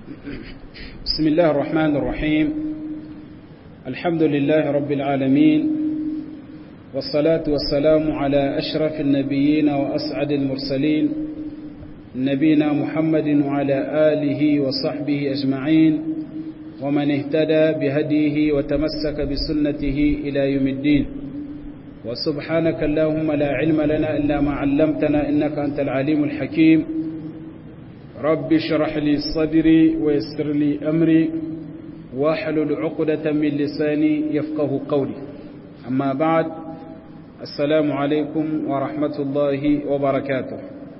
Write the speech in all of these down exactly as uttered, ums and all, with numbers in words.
بسم الله الرحمن الرحيم الحمد لله رب العالمين والصلاة والسلام على أشرف النبيين وأسعد المرسلين نبينا محمد وعلى آله وصحبه أجمعين ومن اهتدى بهديه وتمسك بسنته إلى يوم الدين وسبحانك اللهم لا علم لنا إلا ما علمتنا إنك أنت العليم الحكيم رب اشرح لي صدري ويسر لي أمري واحلل عقدة من لساني يفقه قولي أما بعد السلام عليكم ورحمة الله وبركاته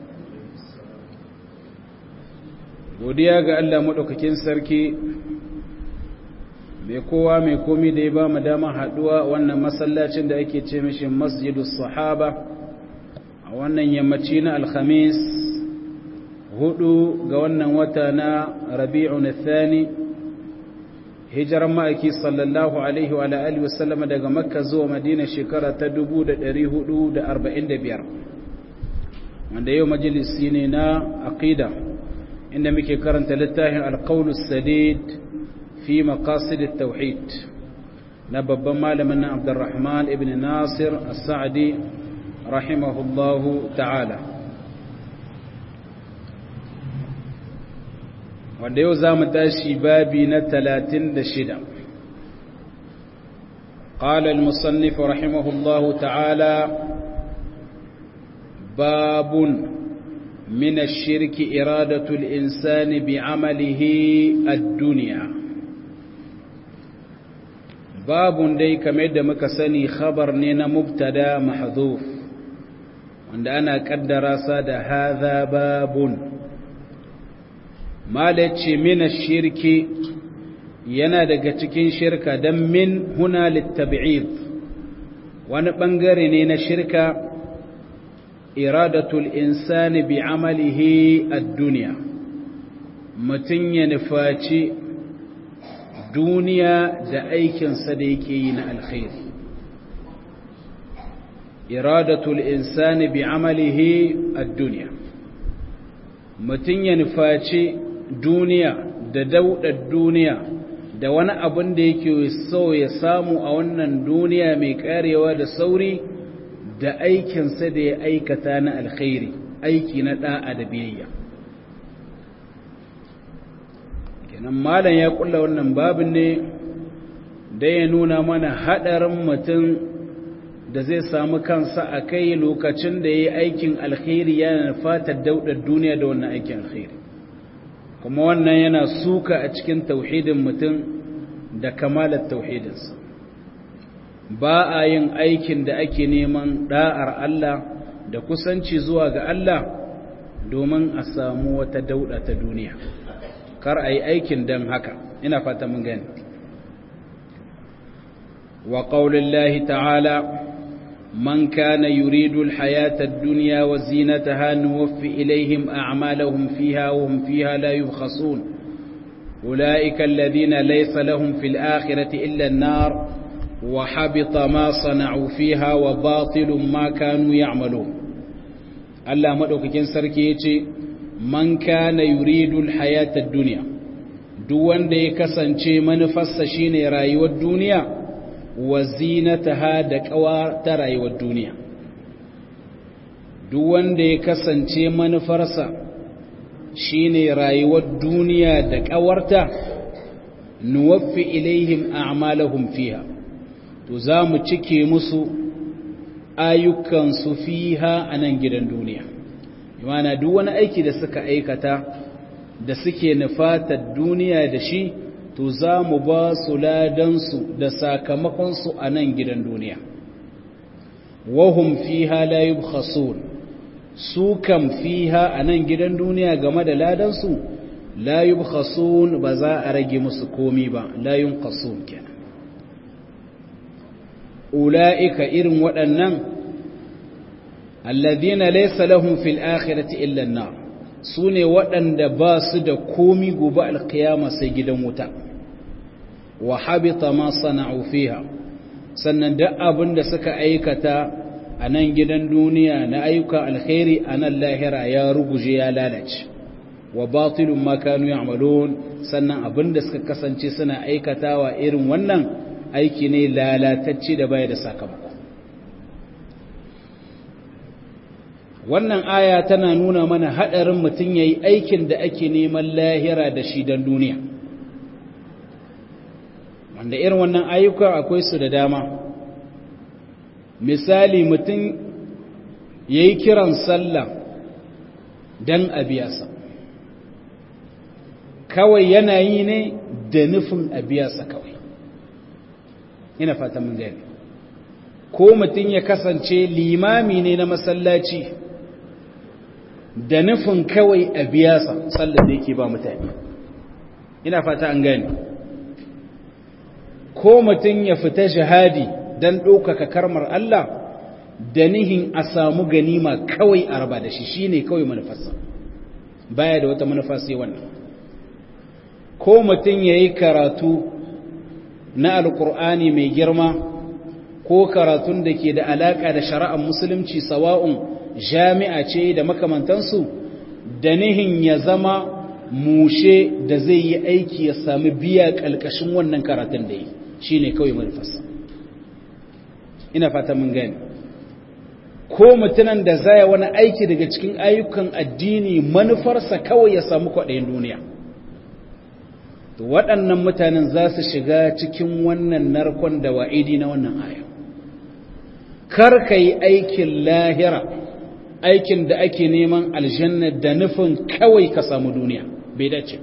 godiya ga Allah madaukakin sarki mai kowa mai komi da ya ba mu dama haduwa wannan masallacin da ake ce mishi Masjidus Sahaba a wannan yammaci na Alhamis hudu ga wannan wata na Rabi'un Thani hijiran ma'aiki sallallahu alaihi wa alihi wasallam daga Makka zuwa Madina shekara ta dubu da ɗari hudu da arba'in da biyar wanda yau majalisi ne na aqida inda muke karanta littafin Al-Qawl Sadid fi Maqasid at-Tauhid na babban malamin na Abdurrahman ibn Nasir As-Sa'di rahimahullahu ta'ala wanda yau za mu tashi babi na talatin da shida قال المصنف رحمه الله تعالى باب من الشرك إرادة الإنسان بعمله الدنيا باب دي كميد مكسني خبر نينا مبتدا محذوف وعند أنا قدر صاد هذا باب malaci mina shirki yana daga cikin shirka dan min huna litab'id wani bangare ne na shirka iradatul insani bi amalihi ad-dunya mutun ya nufaci duniya da aikin sa da yake yi na alkhairi iradatul insani bi amalihi ad-dunya mutun ya nufaci duniya da daudar duniya da wani abin da yake so ya samu a wannan duniya mai karewa da sauri da aikinsa da ya aikata na alkhairi aiki na da'a da biyayya kenan malam ya kulla wannan babin ne da ya nuna mana hadarin mutum da zai samu kansa a kai lokacin da ya yi aikin alkhairi yana fatar daudar duniya da wannan aikin alkhairi kuma wannan yana suka a cikin tauhidin mutum da kamalar tauhidinsa ba a yin aikin da ake neman da'ar Allah da kusanci zuwa ga Allah domin a samu wata dauda ta duniya kar a yi aikin don haka ina fata mun gani wa qaulillahi ta'ala من كان يريد الحياة الدنيا وزينتها نوفي إليهم أعمالهم فيها وهم فيها لا يبخسون أولئك الذين ليس لهم في الآخرة إلا النار وحبط ما صنعوا فيها وباطل ما كانوا يعملون الله مدوكين سركيتي من كان يريد الحياة الدنيا دوان دي كسانشي منفس شيني رايو الدنيا wa zinataha da kawar ta rayuwar duniya duk wanda ya kasance manufarsa shine rayuwar duniya da kawarta nuwaffi ilaihim a'malahum fiha to zamu cike musu ayyukan su fiha anan gidan duniya imana duk wani aiki da suka aikata da suke nufatar duniya da shi to za mu ba su ladansu da sakamakonsu a nan gidan duniya wahum fiha la yubkhasun su kam fiha a nan gidan duniya game da ladansu la yubkhasun ba za a rage musu komi ba la yunqasun kenan ulaika irin waɗannan alladhina laysa lahum fil akhirati illa an-nar sune waɗanda ba su da komi gobe alkiyama sai gidan wuta wa habita ma sana'u fiha sannan duk abin da suka aikata a nan gidan duniya na ayyukan alkhairi a nan lahira ya ruguje ya lalace wa batilun ma kanu ya'malun sannan abinda suka kasance suna aikatawa irin wannan aiki ne lalatacce da baya da sakamako. Wannan aya tana nuna mana hadarin mutum yayi aikin da ake neman lahira da shi dan duniya, wanda irin wannan ayyuka akwai su da dama. Misali, mutum yayi kiran sallah dan abiyasa, kawai yana yi ne da nufin abiyasa kawai. Ina fata mun gani. Ko mutum ya kasance limami ne na masallaci da nufin kawai abiyasa sallar da yake ba mutane. Ina fata an gani. Ko mutum ya fita jihadi don ɗaukaka karmar Allah da nihin a samu ganima kawai a raba da shi, shi ne kawai manufarsa, baya da wata manufa sai wannan. Ko mutum ya yi karatu na alkur'ani mai girma ko karatun da ke da alaƙa da shari'ar musulunci, sawa'un jami'a ce da makamantansu, da nihin ya zama mushe da zai yi aiki ya sami biya ƙalƙashin wannan karatun da yi, shi ne kawai manufarsa. Ina fata mun gani. Ko mutunan da zaya wani aiki daga cikin ayyukan addini manufarsa kawai ya samu kwaɗayin duniya, to waɗannan mutanen za su shiga cikin wannan narkon da wa'idi na wannan aya. Kar ka yi aikin lahira, aikin da ake neman aljanna da nufin kawai ka samu duniya, bai dace.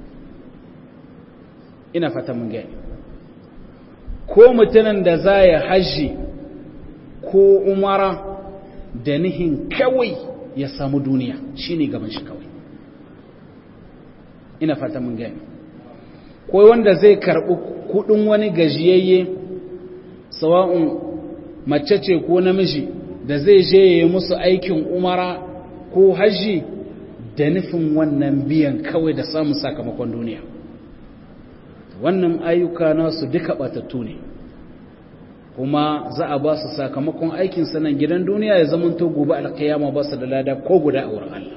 Ina fata mun gani. Ko mutunan da za ya hajji ko umara da nihin kawai ya samu duniya, shi ne gaban shi kawai. Ina fata mun gani. Ko wanda zai karɓi kuɗin wani gajiyayye, sawa'un mace ce ko namiji, da zai je ya yi musu aikin umara ko hajji da nufin wannan biyan kawai da samun sakamakon duniya. Wannan ayyuka nasu duka ɓatattu ne, kuma za a ba su sakamakon aikin sanan gidan duniya, ya zamanto gobe alkiyama ba su da lada ko guda a wurin Allah.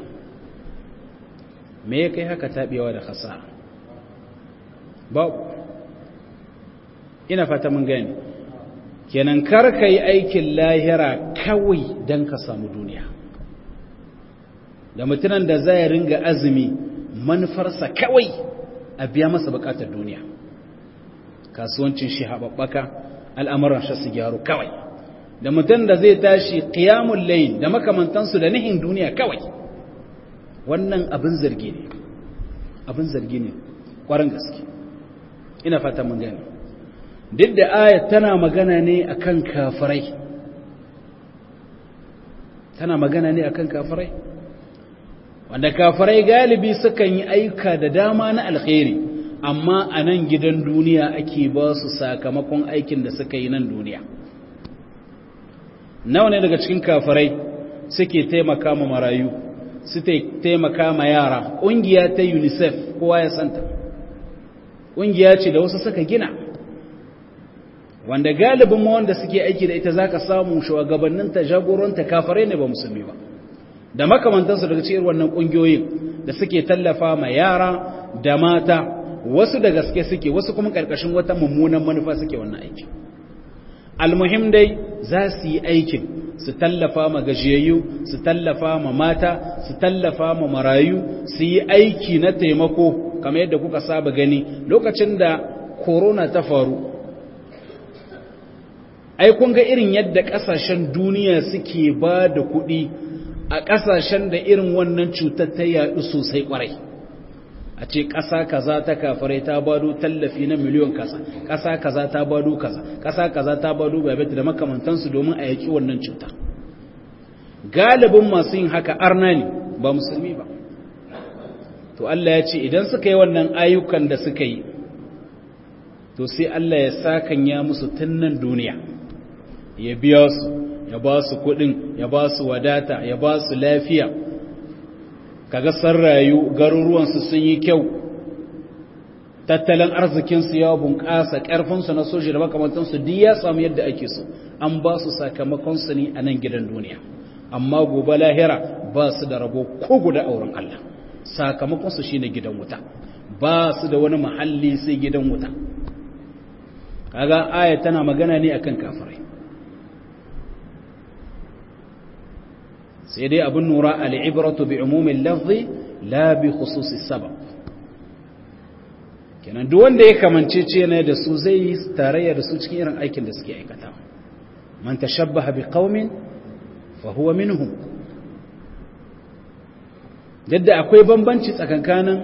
Me ya kai haka taɓewa da khasara? Babu. Ina fata mun gani. Kenan kar ka yi aikin lahira kawai don ka samu duniya. Da mutunan da zai ringa azumi manufarsa kawai a biya masa bukatar duniya, kasuwancin shi haɓaɓɓaka, al'amuran shi su gyaru kawai. Da mutum da zai tashi qiyamul layl da makamantansu da nihin duniya kawai, wannan abin zargi ne, abin zargi ne ƙwarin gaske. Ina fata mun gani. Duk da ayat tana magana ne akan kafirai, tana magana ne akan kafirai, wanda kafirai galibi sukan yi aika da dama na alkhairi, amma a nan gidan duniya ake ba su sakamakon aikin da suka yi nan duniya. Nawa ne daga cikin kafirai suke taimaka ma marayu, suke taimaka ma yara? Ƙungiya ta UNICEF kowa ya santa, ƙungiya ce da wasu suka gina, wanda galibin ma wanda suke aiki da ita zaka samu shugabanninta, jagoranta kafirai ne ba musulmi ba, da makamantansu daga cikin wannan ƙungiyoyin da suke tallafa ma yara da mata, wasu da gaske suke, wasu kuma ƙarƙashin wata mummunan manufa suke wannan aiki. Almuhim dai za su yi aikin, su tallafa ma gajiyayyu, su tallafa ma mata, su tallafa ma marayu, su yi aiki na taimako kamar yadda kuka saba gani lokacin da corona ta faru. Ai kun ga irin yadda ƙasashen duniya suke ba da kuɗi a ƙasashen da irin wannan cutar ta yaɗu sosai ƙwarai. A ce ƙasa kaza ta kafirai ta bado tallafi na miliyon kaza, ƙasa kaza ta bado kaza, ƙasa kaza ta bado babet da makamantansu domin a yaƙi wannan cuta. Galibin masu yin haka arna ne, ba musulmi ba. To Allah ya ce idan suka yi wannan ayyukan da suka yi, to sai Allah ya sakanya musu tun nan duniya, ya biya su, ya ba su kuɗin, ya ba su wadata, ya ba su lafiya, kaga san rayu, garuruwansu sun yi kyau, tattalin arzikinsu ya bunƙasa, ƙarfinsu na soji da makamantansu duk ya samu yadda ake so, an ba su sakamakonsu ne a nan gidan duniya, amma gobe lahira ba su da rabo ko guda auren Allah. sakamakon su shine gidan wuta ba su da wani mahalli sai gidan wuta kaga aya tana magana ne akan kafirai sai dai abun nura al-ibratu bi umumil lafzi la bi khususis sabab kenan duk wanda ya kamance ce ne da su zai yi tarayya da su cikin irin aikin da suke aikata man tashabbaha bi qaumin fa huwa minhum yadda akwai bambanci tsakankanin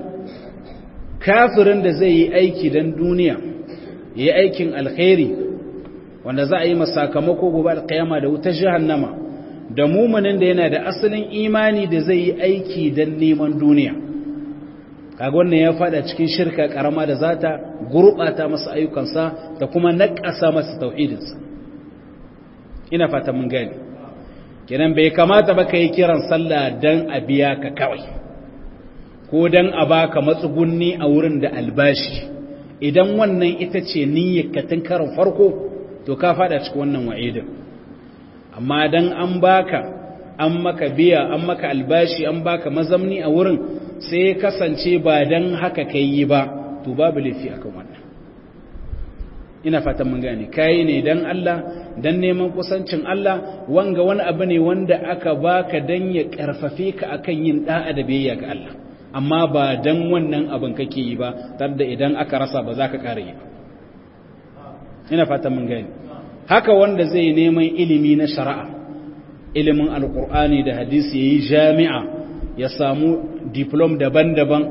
kafirin da zai yi aiki dan duniya yayi aikin alkhairi wanda za a yi masa sakamako gobe alkiyama da wutar jahannama da muminin da yana da asalin imani da zai yi aiki dan neman duniya kaga wannan ya fada cikin shirka karama da zata gurbata masa ayyukansa da kuma nakasa masa tauhidinsa ina fata mun gani kenan bai kamata ba kai kiran sallah dan a biya ka kawai ko dan a baka matsugunni a wurin da albashi idan wannan ita ce niyyarka tun karin farko to ka fada cikin wannan wa'idin amma dan an baka an maka biya an maka albashi an baka mazamni a wurin sai kasance ba dan haka kai yi ba to babu laifi akan wannan ina fatan mun gane kai ne dan Allah dan neman kusancin Allah wanga wani abu ne wanda aka baka dan ya karfafe ka akan yin da'a da biyayya ga Allah amma ba dan wannan abin kake yi ba tare idan aka rasa ba za ka kare yi ina fatan mun gane haka wanda zai neman ilimi na shari'a ilimin alqur'ani da hadisi yayi jami'a ya samu diplom daban-daban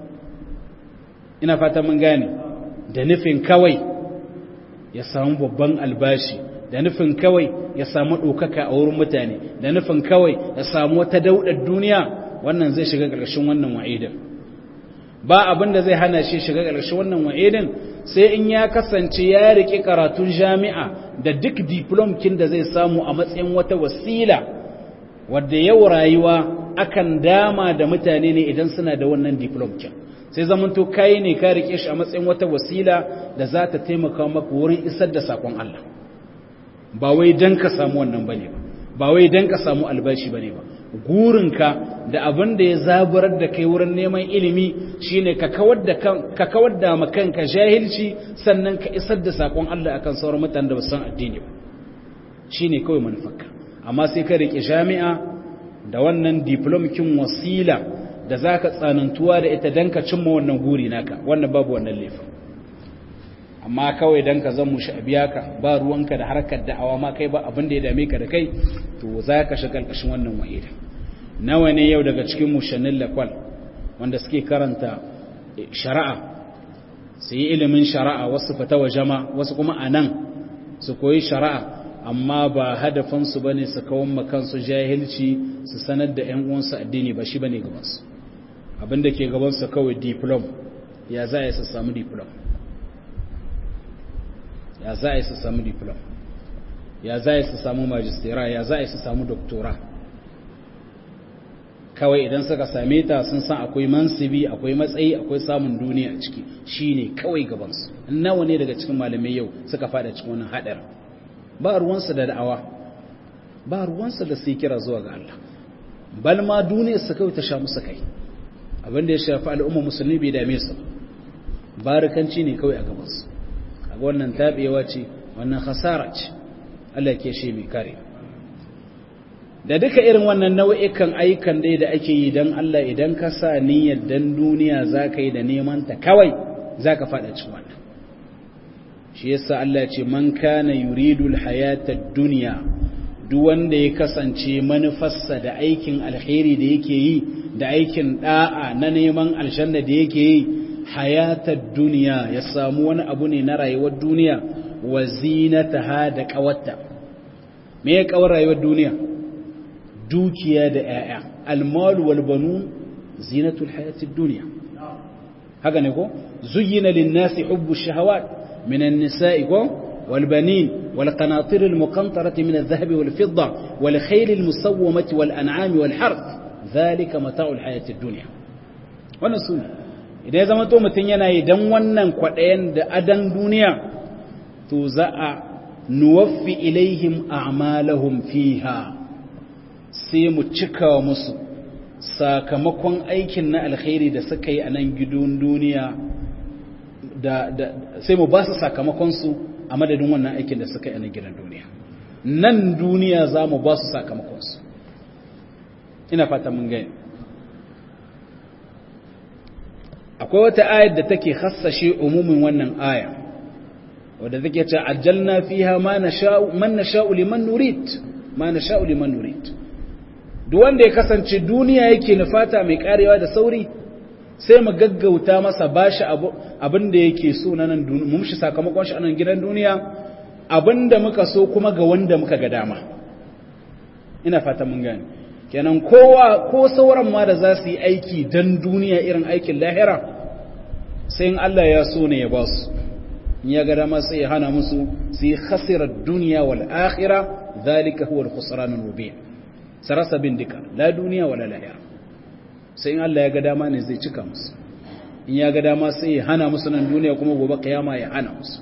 ina fatan mun gane da nufin kawai ya samu babban albashi da nufin kawai ya samu ɗaukaka a wurin mutane da nufin kawai ya samu wata daudar duniya wannan zai shiga ƙarshen wannan wa'idin ba abin da zai hana shi shiga ƙarshen wannan wa'idin sai in ya kasance ya riƙe karatun jami'a da duk diplomkin da zai samu a matsayin wata wasila wadda yau rayuwa akan dama da mutane ne idan suna da wannan diplomkin sai zamanto kai ne ka riƙe shi a matsayin wata wasila da za ta taimaka maka wurin isar da sakon Allah ba wai dan ka samu wannan bane ba ba wai dan ka samu albashi bane ba gurinka da abin da ya zaburar da kai wurin neman ilimi shine ka kawar da ka kawar da makanka jahilci sannan ka isar da sakon Allah akan sauran mutanen da ba san addini ba shine kawai manufarka amma sai ka rike jami'a da wannan diplomkin wasila da zaka tsanantuwa da ita dan ka cimma wannan guri naka wannan babu wannan laifin amma kawai dan ka zan mushi abiya ka ba ruwanka da harkar da'awa ma kai ba abin da ya dame ka da kai to za ka shiga ƙarƙashin wannan wa'ida nawa ne yau daga cikin mushannin lakwal wanda suke karanta shari'a su yi ilimin shari'a wasu fita wa jama wasu kuma a nan su koyi shari'a amma ba hadafinsu ba ne su kawon makansu jahilci su sanar da 'yan uwansu addini ba shi ba ne gabansu abin da ke gabansu kawai diplom ya za a yi su samu diplom ya za a yi su samu diplom ya za a yi su samu majistera ya za a yi su samu doktora kawai idan suka same ta sun san akwai mansibi akwai matsayi akwai samun duniya a ciki shi ne kawai gabansu nawa ne daga cikin malamai yau suka fada cikin wannan haɗar ba ruwansu da da'awa ba ruwansu da sai kira zuwa ga Allah bal ma duniya su kawai ta sha musu kai abinda ya shafi al'umma musulmi bai dame su barikanci ne kawai a gabansu kaga wannan tabewa ce wannan khasara ce Allah ke shi mai kare da duka irin wannan nau'ikan ayyukan dai da ake yi dan Allah idan ka sa niyyar dan duniya zaka yi da neman ta kawai zaka fada cikin wannan shi yasa Allah ya ce man kana yuridu alhayata ad-dunya duk wanda ya kasance manufarsa da aikin alkhairi da yake yi da aikin da'a na neman aljanna da yake yi hayatar duniya ya samu wani abu ne na rayuwar duniya wa zinataha da kawarta me ya kawar rayuwar duniya dukiya da ƴaƴa almal wal banun zinatul hayatid dunya haka ne ko zuyyina lin-nasi hubbu shahawat min an-nisa'i wal banin wal qanatir al-muqantarati min adh-dhahabi wal fidda wal khayl al-musawwamati wal an'ami wal harth dhalika mata'ul hayatid dunya wannan sunna idan ya zama to mutum yana yi don wannan kwaɗayen da adan duniya to za a nuwaffi ilaihim a'malahum fiha sai mu cika musu sakamakon aikin na alkhairi da suka yi a nan gidan duniya da, da sai mu ba su sakamakon su a madadin wannan aikin da suka yi a nan gidan duniya nan duniya za mu ba su sakamakon su ina fata mun gani akwai wata ayar da take khassashe umumin wannan aya wadda take ce ajjalna fiha ma nasha'u man nasha'u liman nurid ma nasha'u liman nurid duk wanda ya kasance duniya yake nufata mai karewa da sauri sai mu gaggauta masa bashi abin da yake so na nan duniya mu mishi sakamakon shi a nan gidan duniya abinda muka so kuma ga wanda muka ga dama ina fata mun gane kenan kowa ko sauran ma da za su yi aiki dan duniya irin aikin lahira sai in Allah ya so ne ya ba su ya ga dama sai ya hana musu su yi khasirar duniya wal akhira zalika huwa al-khusran al-mubin sarasa bindika la duniya wala lahira sai in Allah ya ga dama ne zai cika musu in ya ga dama sai ya hana musu nan duniya kuma gobe kiyama ya hana musu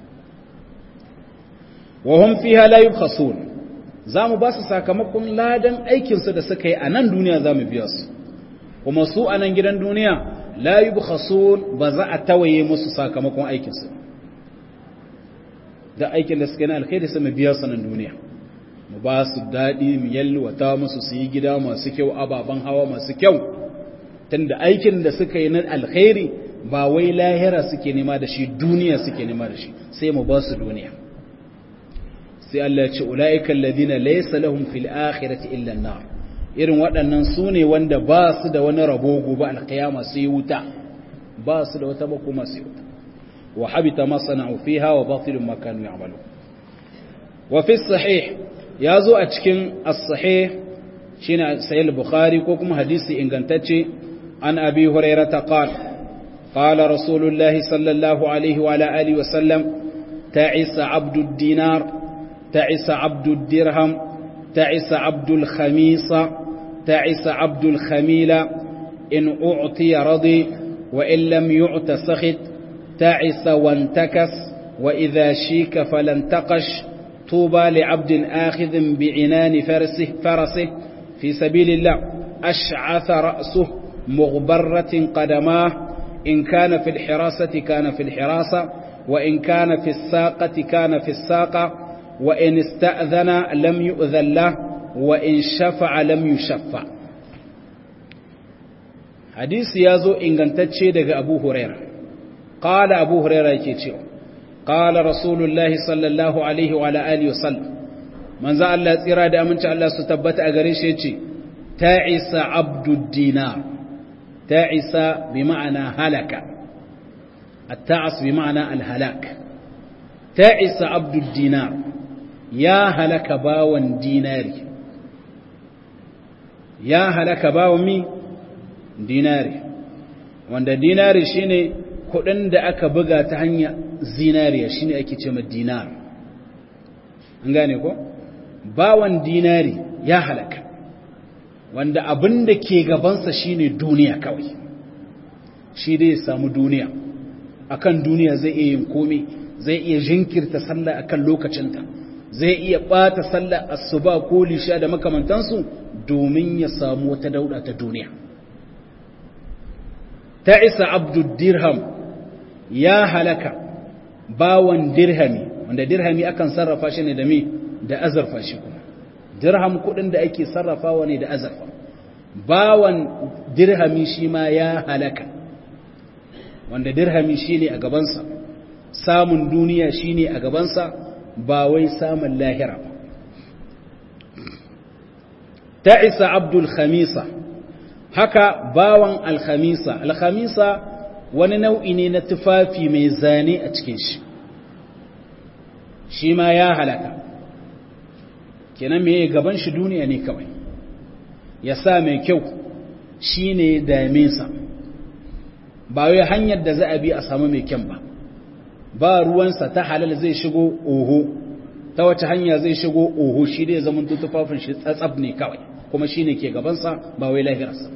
wa hum fiha la yubkhasun zamu ba su sakamakon ladan aikin su da suka yi a nan duniya zamu biya su kuma su a nan gidan duniya la yubkhasun ba za a tawaye musu sakamakon aikin su da aikin da suka yi na alkhairi sai mu biya su nan duniya mu ba su dadi mu yalwata musu su yi gida masu kyau ababan hawa masu kyau tunda aikin da suka yi na alkhairi ba wai lahira suke nema da shi duniya suke nema da shi sai mu ba su duniya sai Allah ya ce ulaika alladhina laysa lahum fil akhirati illa an-nar irin waɗannan su ne wanda ba su da wani rabo gobe alkiyama sai wuta ba su da wata makoma sai wuta wa habita ma sana'u fiha wa batilun ma kanu ya'malu wa fi sahih yazo a cikin as-sahih shine sahih al-bukhari ko kuma hadisi ingantacce an abi hurairah ta qala qala rasulullahi sallallahu alaihi wa ala alihi wa sallam ta'isa abdud dinar ta'isa abdud dirham ta'isa abdul khamisa ta'isa abdul khamila in u'tiya radi wa in lam yu'ta sakhit تعس وانتكس وإذا شيك فلانتقش طوبى لعبد آخذ بعنان فرسه, فرسه في سبيل الله أشعث رأسه مغبرة قدماه إن كان في الحراسة كان في الحراسة وإن كان في الساقة كان في الساقة وإن استأذن لم يؤذن له وإن شفع لم يشفع حديث يازو إن كنتشي دق أبو هريرة قال أبو هريرة يكيتشيو قال رسول الله صلى الله عليه وعلى آله وسلم من ذا الله إرادة أمنش الله ستبت أغريش يتشي تعيس عبد الدينار تعيس بمعنى هلك التعس بمعنى الهلاك تعيس عبد الدينار يا هلك باون ديناري يا هلك باون مي ديناري وان ديناري شيني kudin da aka buga ta hanya zinariya shine ake cewa dinar an gane ko bawan dinari ya halaka wanda abin da ke gabansa shine duniya kawai shi dai ya samu duniya akan duniya zai iya yin komai zai iya jinkirta sallah akan lokacinta zai iya bata sallah asuba ko lisha da makamantansu domin ya samu wata dauda ta duniya ta'isa abdud dirham ya halaka bawan dirhami wanda dirhami akan sarrafa shi ne da me da azurfa shi kuma dirham kudin da ake sarrafawa ne da azurfa bawan dirhami shi ma ya halaka wanda dirhami shine a gabansa samun duniya shine a gabansa ba wai samun lahira ba ta'isa abdul khamisa haka bawan al khamisa al khamisa wani nau'i ne na tufafi mai zane a cikin shi shi ma ya halaka kenan me gaban shi duniya ne kawai ya sa mai kyau shi ne daminsa ba wai hanyar da za a bi a samu mai kyan ba ba ruwansa ta halal zai shigo oho ta wace hanya zai shigo oho shi dai zaman tufafin shi tsatsab ne kawai kuma shi ne ke gabansa ba wai lahirarsa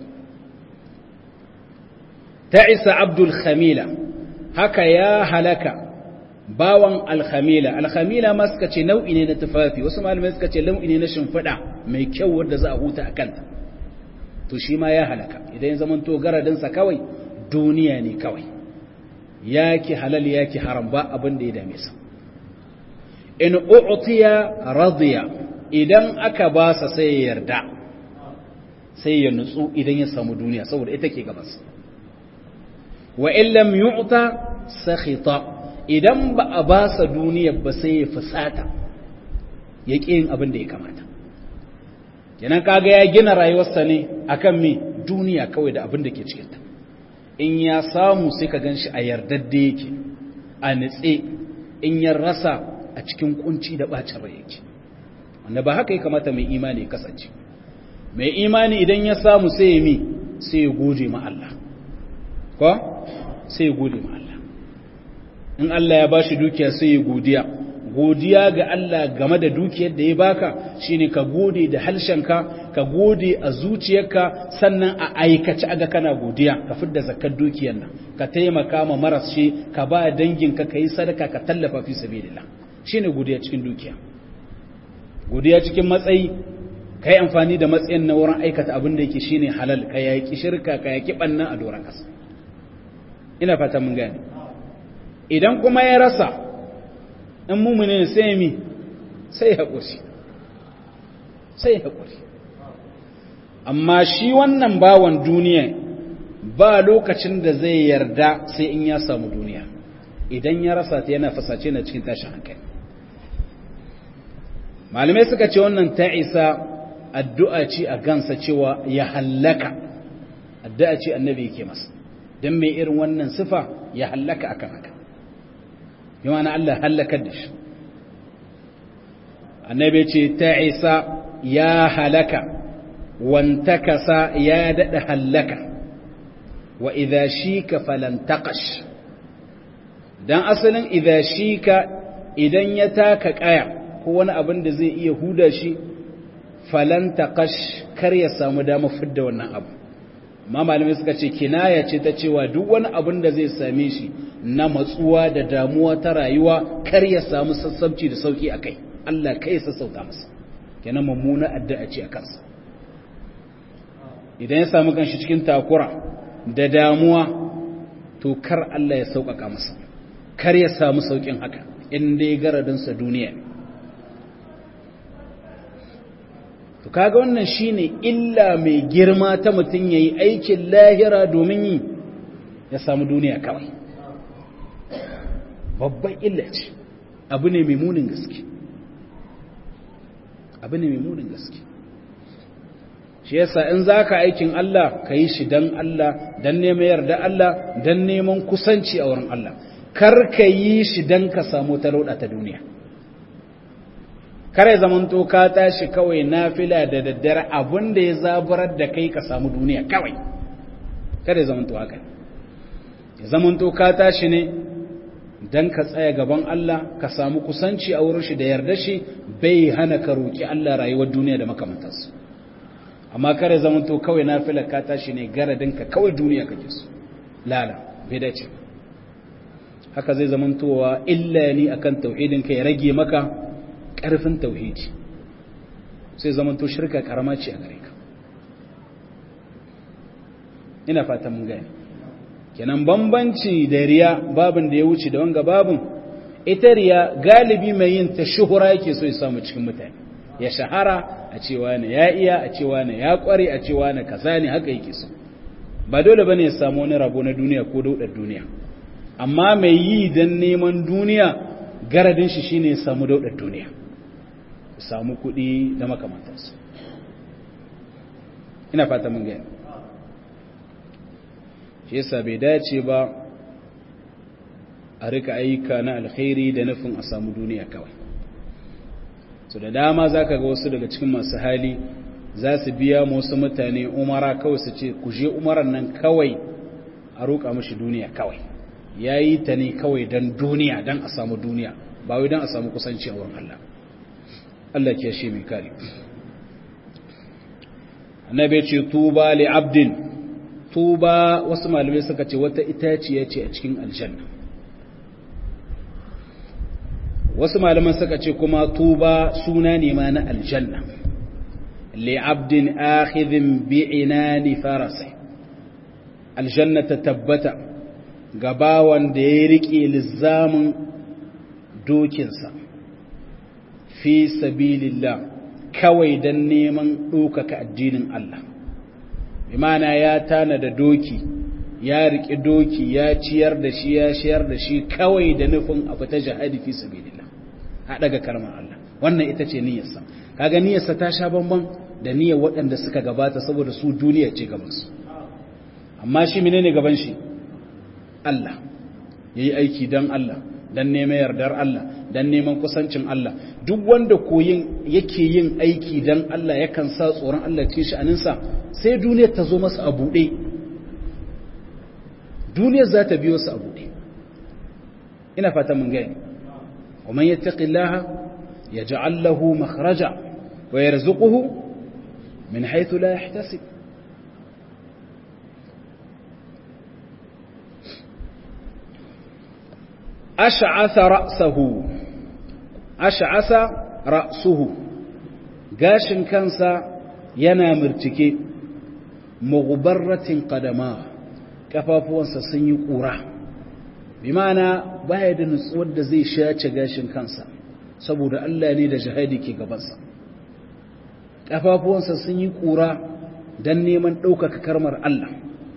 ta'isa abdul khamila haka ya halaka bawan al-khamila al-khamila ma suka ce nau'i ne na tufafi wasu malamai suka ce nau'i ne na shimfiɗa mai kyau wanda za a huta a kanta to shi ma ya halaka idan ya zamanto garadinsa kawai duniya ne kawai yaki halal yaki haram ba abin da ya dame sa in u'tiya radiya idan aka ba sa sai ya yarda sai ya nutsu idan ya samu duniya saboda ita ke gabansa wa in lam yu'ta sakhita idan ba a ba sa duniya ba sai ya fusata ya ƙi yin abin da ya kamata kenan kaga ya gina rayuwarsa ne akan me duniya kawai da abin da ke cikinta in ya samu sai ka ganshi a yardadde yake a nitse in ya rasa a cikin kunci da bacin rai yake wanda ba haka ya kamata mai imani ya kasance mai imani idan ya samu sai ya mi sai ya gode ma Allah ko sai ya gode ma Allah in Allah ya bashi dukiya sai ya godiya godiya ga Allah game da dukiyar da ya baka shine ka gode da halshenka ka gode a zuciyarka sannan a aikace aga kana godiya ka fidda zakar dukiyar nan ka taimaka ma maras shi ka ba danginka ka yi sadaka ka tallafa fi sabilillah shine godiya cikin dukiya godiya cikin matsayi kai amfani da matsayin na wurin aikata abin da yake shine halal ka yaki shirka ka yaki banna a doran kasa ina fata mun gane idan kuma ya rasa in mumune sai mi sai haƙuri sai haƙuri amma shi wannan bawan duniya ba lokacin da zai yarda sai in ya samu duniya idan ya rasa ta yana fasace na cikin tashin hankali malamai suka ce wannan ta isa addu'a ce a gansa cewa ya hallaka addu'a ce annabi yake masa don mai irin wannan sifa ya hallaka akan haka yi mana Allah hallakar da shi annabi ce ta isa ya halaka wantakasa ya daɗa hallaka wa idha shika falantaqash dan asalin idha shika idan ya taka kaya ko wani abin da zai iya huda shi falantaqash kar ya samu dama fidda wannan abu amma malamai suka ce kinaya ce ta cewa duk wani abin da zai same shi na matsuwa da damuwa ta rayuwa kar ya samu sassabci da sauki akai Allah kai ya sassauta masa kenan mummuna addu'a ce a kansa idan ya samu kanshi cikin takura da damuwa to kar Allah ya sauƙaƙa masa kar ya samu saukin haka in dai garadin sa duniya to kaga wannan shine illa mai girma ta mutun yayi aikin lahira domin yi ya samu duniya kawai babban illa ce abu ne mai munin gaske abu ne mai munin gaske shi yasa in zaka aikin Allah ka yi shi dan Allah dan neman yarda Allah dan neman kusanci a wurin Allah kar ka yi shi dan ka samu talauda ta duniya kare zamanto ka tashi kawai nafila da daddare abinda ya zaburar da kai ka samu duniya kawai kare zamanto haka ya zamanto ka tashi ne dan ka tsaya gaban Allah ka samu kusanci a wurin shi da yarda shi bai hana ka roki Allah rayuwar duniya da makamantarsu amma kare zamanto kawai nafila ka tashi ne garadin ka kawai duniya kake so lala bai dace haka zai zamantowa illa ni akan tauhidin ka ya rage maka karfin tauhidi sai zamanto shirka karama ce a gare ka ina fatan mun gane kenan bambanci da riya babin da ya wuce da wanga babin ita riya galibi mai yin ta shuhura yake so ya samu cikin mutane ya shahara a cewa ne ya iya a cewa ne ya kware a cewa ne kaza ne haka yake so ba dole bane ya samu wani rabo na duniya ko daudar duniya amma mai yi dan neman duniya garadin shi shine ya samu daudar duniya ya samu kuɗi da makamantansu ina fata mun gani shi yasa bai dace ba a rika ayyuka na alkhairi da nufin a samu duniya kawai so da dama zaka ga wasu daga cikin masu hali za su biya wasu mutane umara kawai su ce ku je umaran nan kawai a roƙa mashi duniya kawai yayi ta ne kawai dan duniya dan a samu duniya ba wai dan a samu kusanci a wurin Allah Allah ke shi mai kare annabi ce tuba li abdin tuba wasu malamai suka ce wata itaciya ce a cikin aljanna wasu malaman suka ce kuma tuba suna ne ma na aljanna li'abdin akhidhin bi'inani farasi aljanna ta tabbata gabawan da ya rike lizamin dokinsa fi sabilillah kawai dan neman ɗaukaka addinin Allah imana ya tana da doki ya riƙe doki ya ciyar da shi ya shayar da shi kawai da nufin a fita jihadi fi sabilillah a daga kalmar Allah wannan ita ce niyyarsa kaga niyyarsa ta sha bamban da niyyar waɗanda suka gabata saboda su duniya ce gaban su amma shi menene gaban shi Allah yayi aiki dan Allah dan neman yardar Allah dan neman kusancin Allah duk wanda koyin yake yin aiki dan Allah yakan sa tsoron Allah cikin sha'aninsa sai duniyar ta zo masa a buɗe duniyar za ta biyo su a buɗe ina fata mun gani wa man yattaqillaha yaj'al lahu makhraja wa yarzuquhu min haythu la yahtasib ash'atha ra'sahu ash'asa ra'suhu gashin kansa yana murtike mughbarratin qadama kafafuwansa sun yi kura bi ma'ana baya da nutsuwar da zai shace gashin kansa saboda Allah ne da jihadi ke gabansa kafafuwansa sun yi kura dan neman ɗaukaka karmar Allah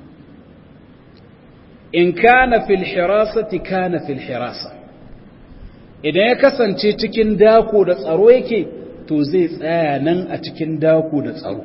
in kana fil hirasati kana fil hirasa idan ya kasance cikin dako da tsaro yake to zai tsaya nan a cikin dako da tsaro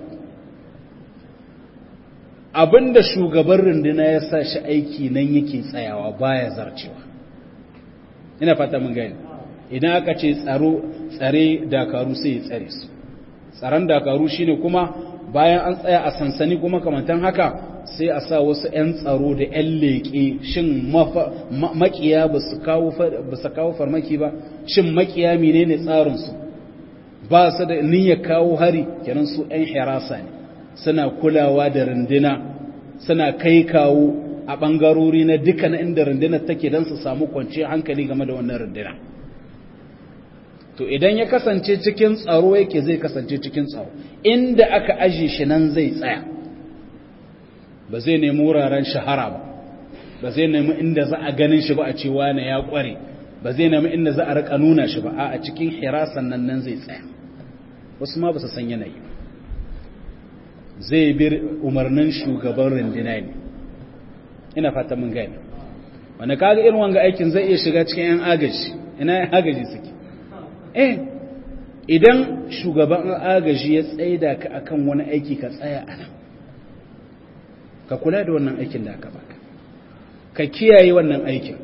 abinda shugaban runduna ya sa shi aiki nan yake tsayawa baya zarcewa ina fata mun gani idan aka ce tsaro tsare dakaru sai ya tsare su tsaron dakaru shine kuma bayan an tsaya a sansani kuma kamantan haka sai a sa wasu 'yan tsaro da 'yan leƙe shin makiya ba su kawo farmaki ba shin makiya menene tsarinsu ba su da niyyar kawo hari kenan su 'yan hirasa ne suna kulawa da runduna suna kai kawo a ɓangarori na duka na inda rundunar take don su samu kwanciyar hankali game da wannan runduna to idan ya kasance cikin tsaro yake zai kasance cikin tsaro inda aka aje shi nan zai tsaya ba zai nemi wuraren shahara ba ba zai nemi inda za a ganin shi ba a ce wane ya kware ba zai nemi inda za a rika nuna shi ba a cikin hirasan nan nan zai tsaya wasu ma ba su san yanayi ba zai bi umarnin shugaban rundina ne ina fata mun gani wanda kaga irin wanga aikin zai iya shiga cikin yan agaji ina yan agaji suke eh idan shugaban agaji ya tsaida ka akan wani aiki ka tsaya a nan ka kula da wannan aikin da aka baka ka kiyaye wannan aikin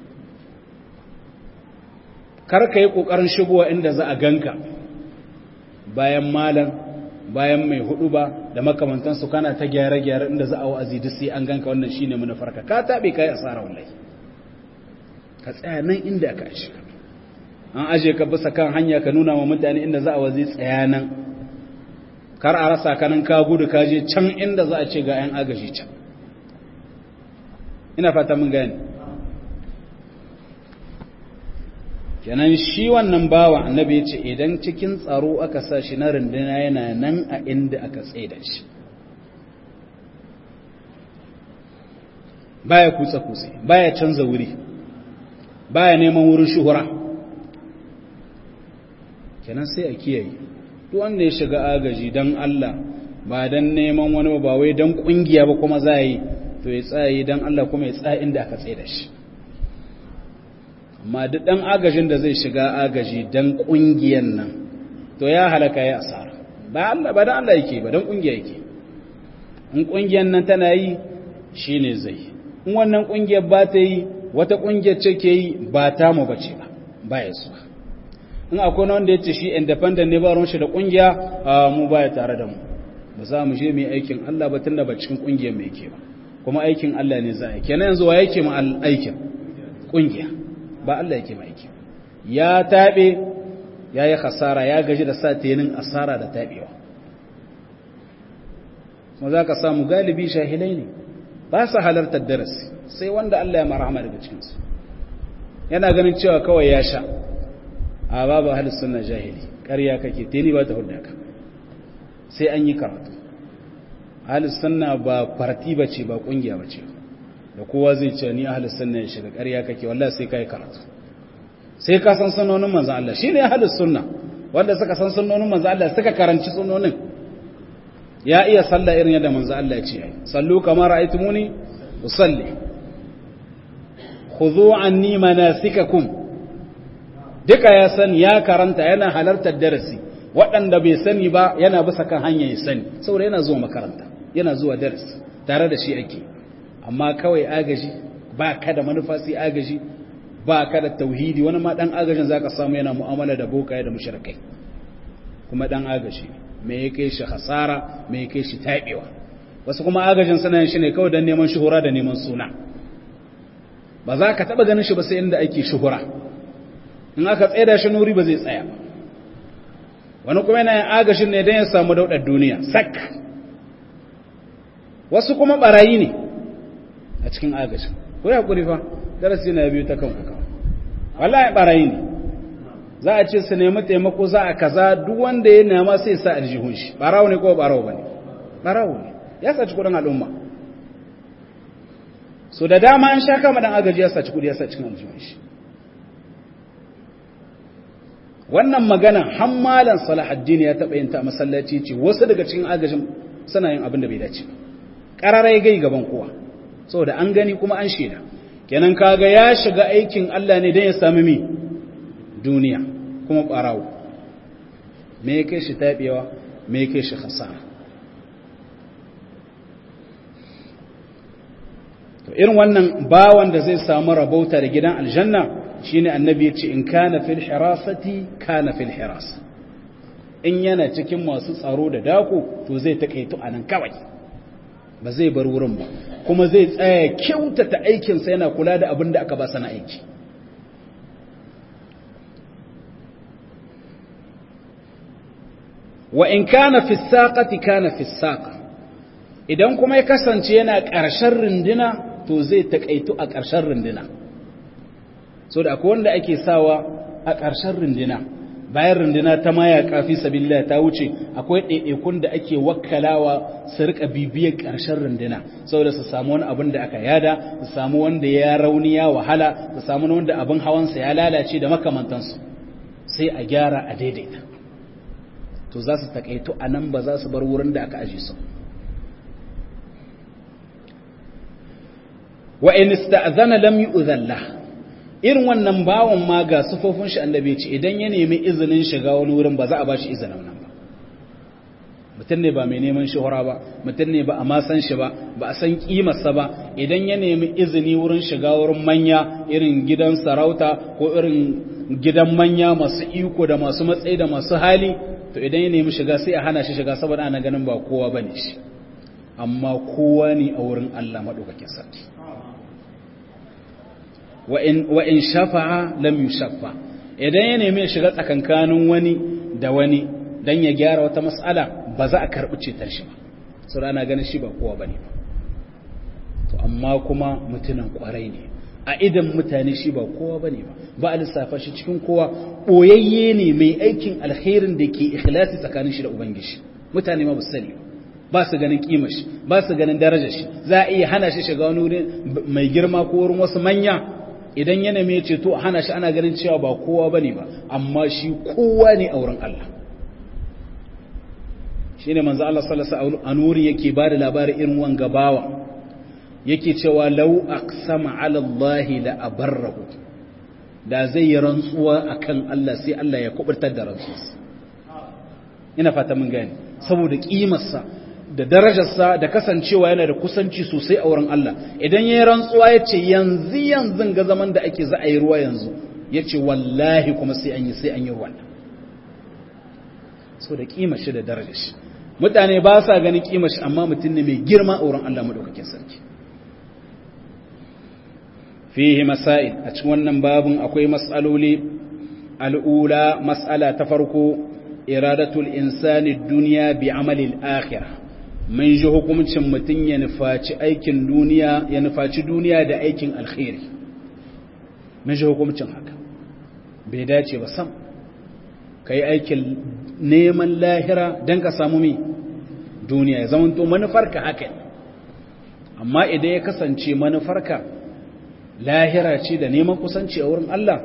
kar ka yi kokarin shigowa inda za a ganka bayan malam bayan mai hudu ba da makamantansu kana ta gyare-gyare inda za a wa'azi duk sai an ganka wannan shine munafarka ka tabe kai asara wallahi ka tsaya nan inda aka aje ka an aje ka bisa kan hanya ka nuna wa mutane inda za a wazi tsaya nan kar a rasa ka nan ka gudu ka je can inda za a ce ga 'yan agaji can ina fata mun gani kenan shi wannan bawa annabi ya ce idan cikin tsaro aka sa shi na runduna yana nan a inda aka tsaida shi baya kutsa-kutse baya canza wuri baya neman wurin shuhura kenan sai a kiyaye duk wanda ya shiga agaji dan Allah ba dan neman wani ba wai dan kungiya ba kuma za yi to ya tsaye dan Allah kuma ya tsaya inda aka tsaida shi amma duk dan agajin da zai shiga agaji dan kungiyan nan to ya halaka ya asara ba Allah ba dan Allah yake ba dan kungiya yake in kungiyan nan tana yi shine zai in wannan kungiyar ba ta yi wata kungiyar ce ke yi ba ta mu bace ba baya su in akwai wanda yace shi independent ne ba ron shi da kungiya mu baya tare da mu ba za mu je mu yi aikin Allah ba tunda ba cikin kungiyar mu yake ba kuma aikin Allah ne za a yi kenan yanzu wa yake mu aikin kungiya ba Allah yake mai aiki ya tabe ya yi khasara ya gaji da satinin asara da tabewa kuma za ka samu galibi shahilai ne ba su halartar darasi sai wanda Allah ya marhama daga cikinsu yana ganin cewa kawai ya sha a babu ahlus sunna jahili ƙarya kake teni ba ta hudda ka sai an yi karatu. Ahlus sunna ba parti bace ba kungiya bace da kowa zai ce ni ahlus sunna ya shiga ƙarya kake wallahi sai kai karatu sai ka san sunnonin manzo Allah shine ahlus sunna wanda suka san sunnonin manzo Allah suka karanci sunnonin ya iya sallah irin yadda manzo Allah ya ce ai sallu kama ra'aytumuni usalli khudhu anni manasikakum duka ya san ya karanta yana halartar darasi waɗanda bai sani ba yana bisa kan hanya ya sani saboda yana zuwa makaranta yana zuwa darasi tare da shi ake amma kawai agaji ba ka da manufa sai agaji ba ka da tauhidi wani ma dan agajin zaka samu yana mu'amala da bokaye da mushrikai kuma dan agaji me yake shi hasara me yake shi tabewa wasu kuma agajin suna shi ne kawai dan neman shuhura da neman suna ba za ka taba ganin shi ba sai inda ake shuhura in aka tsaya da shi nuri ba zai tsaya ba wani kuma yana yin agashin ne don ya samu daudar duniya sak wasu kuma barayi ne a cikin agashin ko ya kuri fa darasi na biyu ta kanku kawai wallahi barayi ne za a ce su nemi taimako za a kaza duk wanda ya nema sai sa aljihun shi barawo ne ko barawo bane barawo ne ya saci kudin al'umma so da dama an sha kama dan agaji ya saci kudi ya saci cikin aljihun shi wannan magana hammalan Salahuddin ya taɓa yin ta masallaci ce wasu daga cikin agajin suna yin abin da bai dace ƙararai gai gaban kowa saboda an gani kuma an shaida kenan kaga ya shiga aikin Allah ne don ya sami mi duniya kuma ɓarawo me ya kai shi taɓewa me ya kai shi hasara to irin wannan bawan da zai samu rabauta da gidan aljanna shine annabi yace in kana fil hirasati kana fil hirasa in yana cikin masu tsaro da dako to zai takeitu anan kawai ba zai bar wurin ba kuma zai tsaya kyautata aikin sa yana kula da abin da aka ba sana aiki wa in kana fis saqati kana fis saqa idan kuma ya kasance yana ƙarshen rindina to zai takeitu a ƙarshen rindina so da akwai wanda ake sawa a ƙarshen rundina bayan rundina ta mayaka fi sabilillah ta wuce akwai ɗaiɗaikun da ake wakkalawa su rika bibiyar ƙarshen rundina saboda su samu wani abin da aka yada su samu wanda ya rauni ya wahala su samu wanda abin hawansa ya lalace da makamantansu sai a gyara a daidaita to za su taƙaito a nan ba za su bar wurin da aka aje su wa in ista'zana lam yu'zan lahu irin wannan bawon ma ga sufofin shi annabi ce idan ya nemi izinin shiga wani wurin ba za a ba shi izinin nan ba mutum ne ba mai neman shuhura ba mutum ne ba a ma san shi ba ba a san kimarsa ba idan ya nemi izini wurin shiga wurin manya irin gidan sarauta ko irin gidan manya masu iko da masu matsayi da masu hali to idan ya nemi shiga sai a hana shi shiga saboda ana ganin ba kowa bane shi amma kowa ne a wurin Allah madaukakin sarki wa in shafa'a lam yushaffa idan ya nemi shiga tsakankanin wani da wani dan ya gyara wata mas'ala ba za a karbi cetar shi ba saboda ana ganin shi ba kowa bane to amma kuma mutunan kwarai ne a idan mutane shi ba kowa bane ba ba a lissafa shi cikin kowa boyayye ne mai aikin alkhairin da ke ikhlasi tsakanin shi da ubangiji mutane ma ba su sani ba su ganin kimar shi ba su ganin darajar shi za a iya hana shi shiga wani wurin mai girma ko wurin wasu manya idan yana mai ceto a hana shi ana ganin cewa ba kowa bane ba amma shi kowa ne a wurin Allah shine manzo Allah sallallahu alaihi wasallam anuri yake bada labarin irin wanga bawa yake cewa law aqsama ala Allah la abarrahu da zai yi rantsuwa akan Allah sai Allah ya kuburtar da rantsuwarsa ina fata mun gane saboda kimarsa da darajarsa da kasancewa yana da kusanci sosai a wurin Allah idan yayin rantsuwa yace yanzu yanzu ga zaman da ake za a yi ruwa yanzu yace wallahi kuma sai an yi sai an yi ruwa so da kimar shi da darajar shi mutane ba sa ganin kimar shi amma mutum ne mai girma a wurin Allah madaukakin sarki fihi masail a cikin wannan babun akwai mas'aloli al'ula mas'ala ta farko iradatul insani dunya bi amali al-akhirah mun ji hukuncin mutum ya nufaci aikin duniya ya nufaci duniya da aikin alkhairi mun ji hukuncin haka bai dace ba sam kai aikin neman lahira dan ka samu mi duniya ya zamanto manufarka haka amma idan ya kasance manufarka lahira ce da neman kusanci a wurin Allah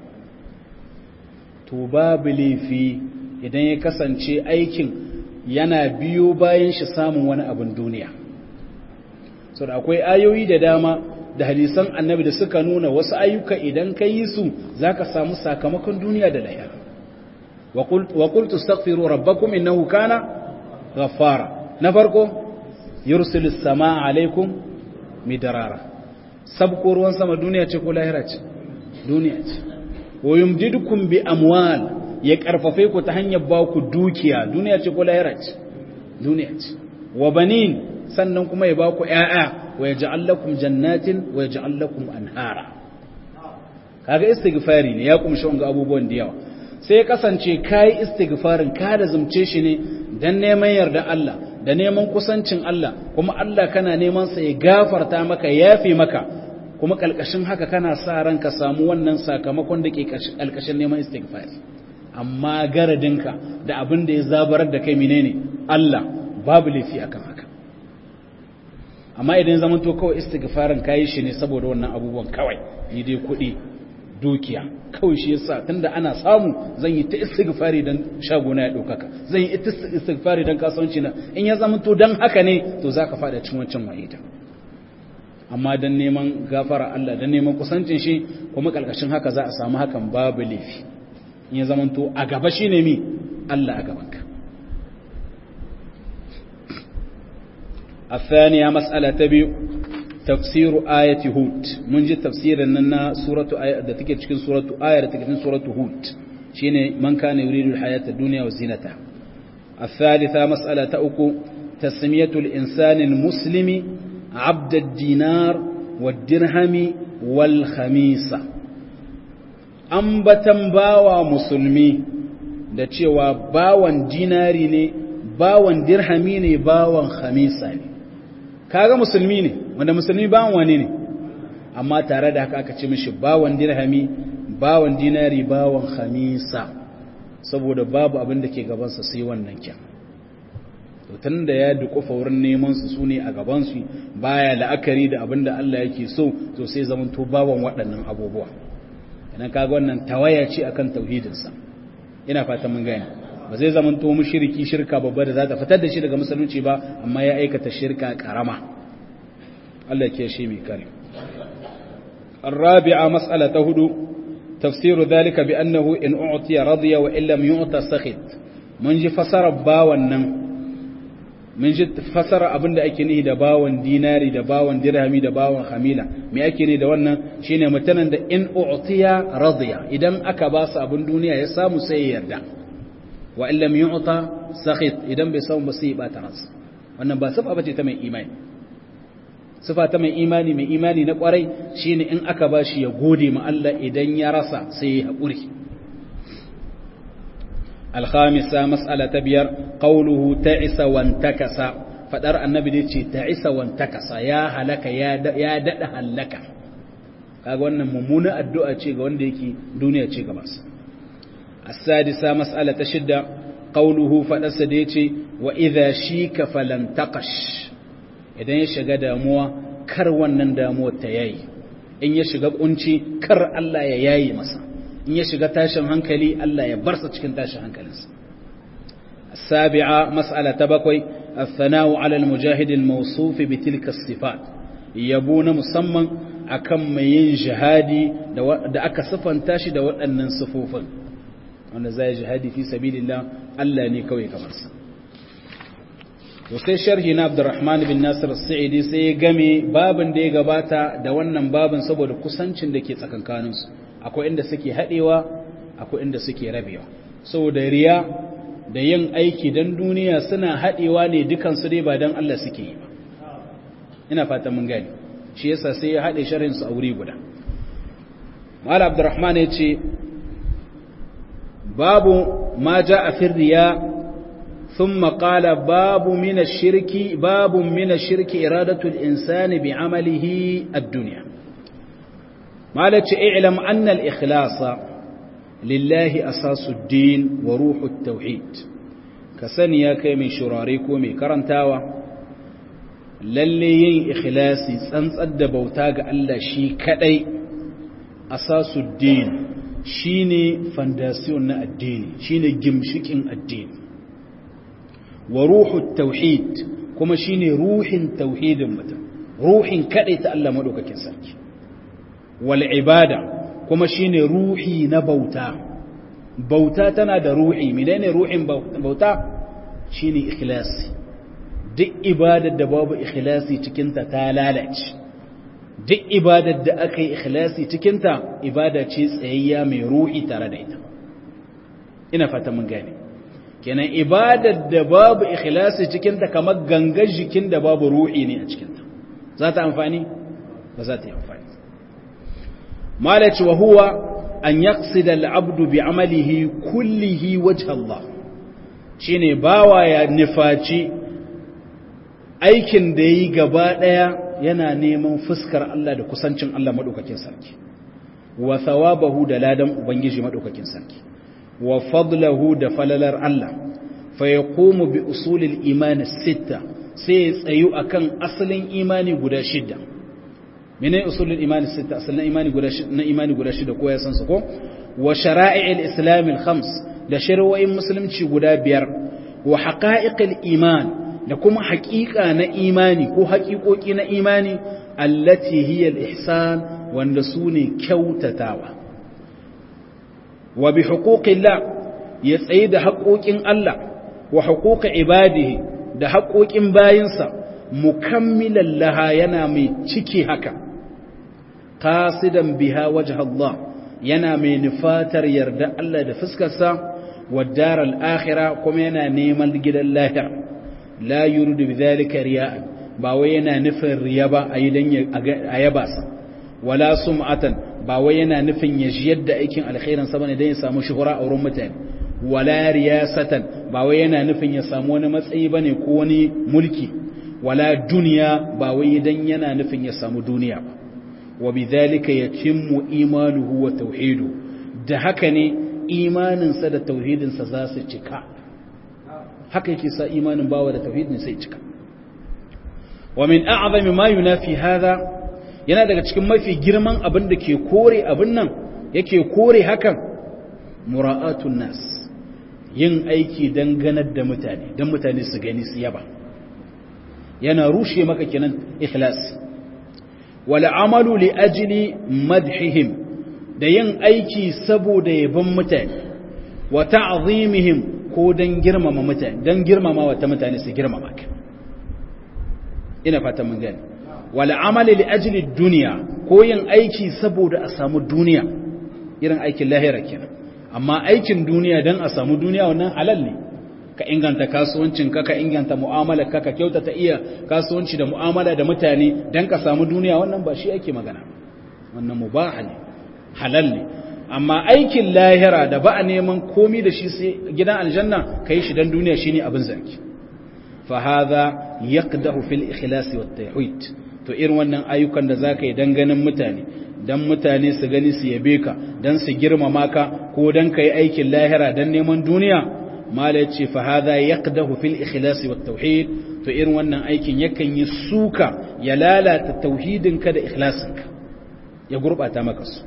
to babu laifi idan ya kasance aikin yana biyo bayan shi samun wani abin duniya so da akwai ayoyi da dama da hadisan annabi da suka nuna wasu ayyuka idan ka yi su zaka samu sakamakon duniya da lahira wa qultu astaghfiru rabbakum innahu kana ghaffara na farko yursilis samaa alaikum midrara sabko ruwan sama duniya ce ko lahira ce duniya ce wa yumdidukum bi amwal ya karfafe ku ta hanyar ba ku dukiya duniya ce ko lahira ce duniya ce wa banin sannan kuma ya ba ku ƴaƴa wa yaj'al lakum jannatin wa yaj'al lakum anhara kaga istighfari ne ya kumshi wanga abubuwan da yawa sai ya kasance kai istighfarin ka da zumce shi ne dan neman yarda Allah da neman kusancin Allah kuma Allah kana neman sa ya gafarta maka yafi maka kuma kalkashin haka kana sa ran ka samu wannan sakamakon da ke kalkashin neman istighfari amma garadinka da abin da ya zabarar da kai menene Allah babu lafi akan haka amma idan zaman to kawai istighfarin kai shi ne saboda wannan abubuwan kawai ni dai kuɗi dukiya kawai shi yasa tunda ana samu zan yi ta istighfari dan shagona ya daukaka zan yi istighfari dan kasuwanci na in ya zaman to dan haka ne to zaka fada cikin wancan wa'ida amma dan neman gafara Allah dan neman kusancin shi kuma kalkashin haka za a samu hakan babu lafi in ya zaman to a gaba shine mi Allah a gabanka الثانية مسألة تبي تفسير آية هود من جد تفسير أننا سورة آية تكتب تكتب سورة آية تكتب سورة هود شين من كان يريد الحياة الدنيا وزينتها الثالثة مسألة أكو تسمية الإنسان المسلم عبد الدينار والدرهم والخميسة أنبتن باوى مسلمي da cewa bawan dinari ne bawan dirhami ne bawan khamisa ne kaga musulmi ne wanda musulmi bawan wani ne amma tare da haka aka ce mishi bawan dirhami bawan dinari bawan khamisa saboda babu abin da ke gabansa sai wannan kyan to tunda ya dukufa wurin neman su sune a gaban su baya la'akari da abin da Allah yake so to sai zaman to bawan waɗannan abubuwa idan kaga wannan tawaya ce akan tauhidin sa ina fatan mun gane ba zai zaman to mushriki shirka babba da za ta fitar da shi daga musulunci ba amma ya aikata shirka karama Allah ke shi mai kare الرابعة مسألة هدو تفسير ذلك بأنه إن أعطي رضي وإن لم يعطى سخط من جي فسر باوان من جي فسر أبن دا أكينيه دا باوان ديناري دا باوان درهمي دا باوان خميلة مي أكينيه دا وانا شين متنن دا إن أعطي رضي إذن أكباس أبن دنيا يسام سيئر دا وإن لم يعطى سخط إذن بسام بسيبات رأس وانا باسف أبتي تمي إيمان sifa ta mai imani mai imani na kwarai shine in aka bashi ya gode ma Allah idan ya rasa sai ya haƙuri al-khamisa mas'ala ta biyar qawluhu ta'isa wantakasa fadar annabi da ce ta'isa wantakasa ya halaka ya ya dada halaka kaga wannan mummuna addu'a ce ga wanda yake duniya ce gaba sa as-sadisa mas'ala ta shidda qawluhu fadarsa da yace wa idha shika falan taqash idan ya shiga damuwa kar wannan damuwar ta yayi in ya shiga kunci kar Allah ya yayi masa in ya shiga tashin hankali Allah ya barsa cikin tashin hankalinsa as-sabi'a mas'ala ta bakwai as-sana'u 'ala al-mujahid al-mawsuf bi tilka as-sifat yabo na musamman akan mai yin jihadi da aka sifanta shi da waɗannan sifofin wanda zai jihadi fi sabilillah Allah ne kawai kamar sa to sai sharhi na Abdurrahman bin Nasir as-Sa'idi sai ya game babin da ya gabata da wannan babin saboda kusancin da ke tsakankanin su akwai inda suke hadewa akwai inda suke rabewa saboda riya da yin aiki dan duniya suna hadewa ne dukan su dai ba dan Allah suke yi ba ina fatan mun gane shi yasa sai ya hade sharhin su a wuri guda Malam Abdurrahman ya ce babu ma ja'a fi riya ثم قال باب من الشرك باب من الشرك إرادة الإنسان بعمله الدنيا ما لك اعلم أن الإخلاص لله أساس الدين وروح التوحيد ka sani ya kai mai shurare ko mai karantawa lalle yin ikhlasi tsantsar da bauta ga Allah shi kadai asasuddin shine foundation na addini shine gimshikin addini wa ruhut tauhid kuma shine ruhin tauhidin mutum ruhin kadai ta Allah madaukakin sarki wal ibada kuma shine ruhi na bauta bauta tana da ruhi menene ruhin bauta shine ikhlasi duk ibadar da babu ikhlasi cikin ta ta lalace duk ibadar da aka yi ikhlasi cikin ta ibada ce tsayayya mai ruhi tare da ita ina fata mun gane kenan ibadar da babu ikhlasi cikin ta kamar gangar jikin da babu ruhi ne a cikin ta za ta amfani ba za ta yi amfani malaci wa huwa an yaqsida al-abdu bi amalihi kullihi wajha Allah shine bawa ya nifaci aikin da yi gaba daya yana neman fuskar Allah da kusancin Allah madaukakin sarki wa thawabahu da ladan ubangiji madaukakin sarki wa fadlahu da falalar Allah fa yaqumu bi usulil iman as-sitta sai tsayu akan asalin imani guda shida menene usulul iman as-sitta asalin imani guda shida na imani guda shida ko ya san su ko wa shara'i'il islam al-khams da shari'o'in musulunci guda biyar wa haqa'iqil iman da kuma haƙiƙa na imani ko haƙiƙoƙi na imani allati hiya al-ihsan wanda sune kyautatawa wa bi huquqillah ya tsaye da haƙoƙin Allah wa huquqi ibadihi da haƙoƙin bayinsa mukammilan laha yana mai ciki haka qasidan biha wajha Allah yana mai nufatar yarda Allah da fuskarsa wa daral akhirah kuma yana neman gidan lahira la yuridu bidhalika riya'a ba wai yana nufin riya ba ayi dan ayaba sa wala sum'atan ba wai yana nufin ya jiyar da aikin alkhairin sa bane dan ya samu shuhura a wurin mutane wala riyasatan ba wai yana nufin ya samu wani matsayi bane ko wani mulki wala duniya ba wai dan yana nufin ya samu duniya ba wa bidhalika yatimmu imanuhu wa tauhidu da haka ne imanin sa da tauhidin sa za su cika haka yake sa imanin bawa da tauhidin sai cika wa min a'zami ma yunafi hadha yana daga cikin mafi girman abin da ke kore abin nan yake kore hakan mura'atun nas yin aiki dan ganar da mutane dan mutane su gani su yaba yana rushe maka kenan ikhlas wal amalu li ajli madhihim da yin aiki saboda yaban mutane wa ta'zimihim ko dan girmama mutane dan girmama wata mutane su girmama ka ina fata mun gani wal amali li ajli dunya ko yin aiki saboda a samu duniya irin aikin lahira kenan amma aikin duniya dan a samu duniya wannan halal ne ka inganta kasuwancin ka ka inganta mu'amalar ka ka kyautata iya kasuwanci da mu'amala da mutane dan ka samu duniya wannan ba shi ake magana wannan mubah ne halal ne amma aikin lahira da ba a neman komi da shi sai gidan aljanna kai shi dan duniya shine abin zargi fa hadha yaqdahu fil ikhlas wat tauhid to irin wannan ayyukan da zaka yi dan ganin mutane dan mutane su gani su yabe ka dan su girmama ka ko dan kai aikin lahira dan neman duniya mala yace fa hadha yaqdahu fil ikhlas wat tauhid to irin wannan aikin yakan yi suka ya lalata tauhidin ka da ikhlasin ka ya gurbata maka su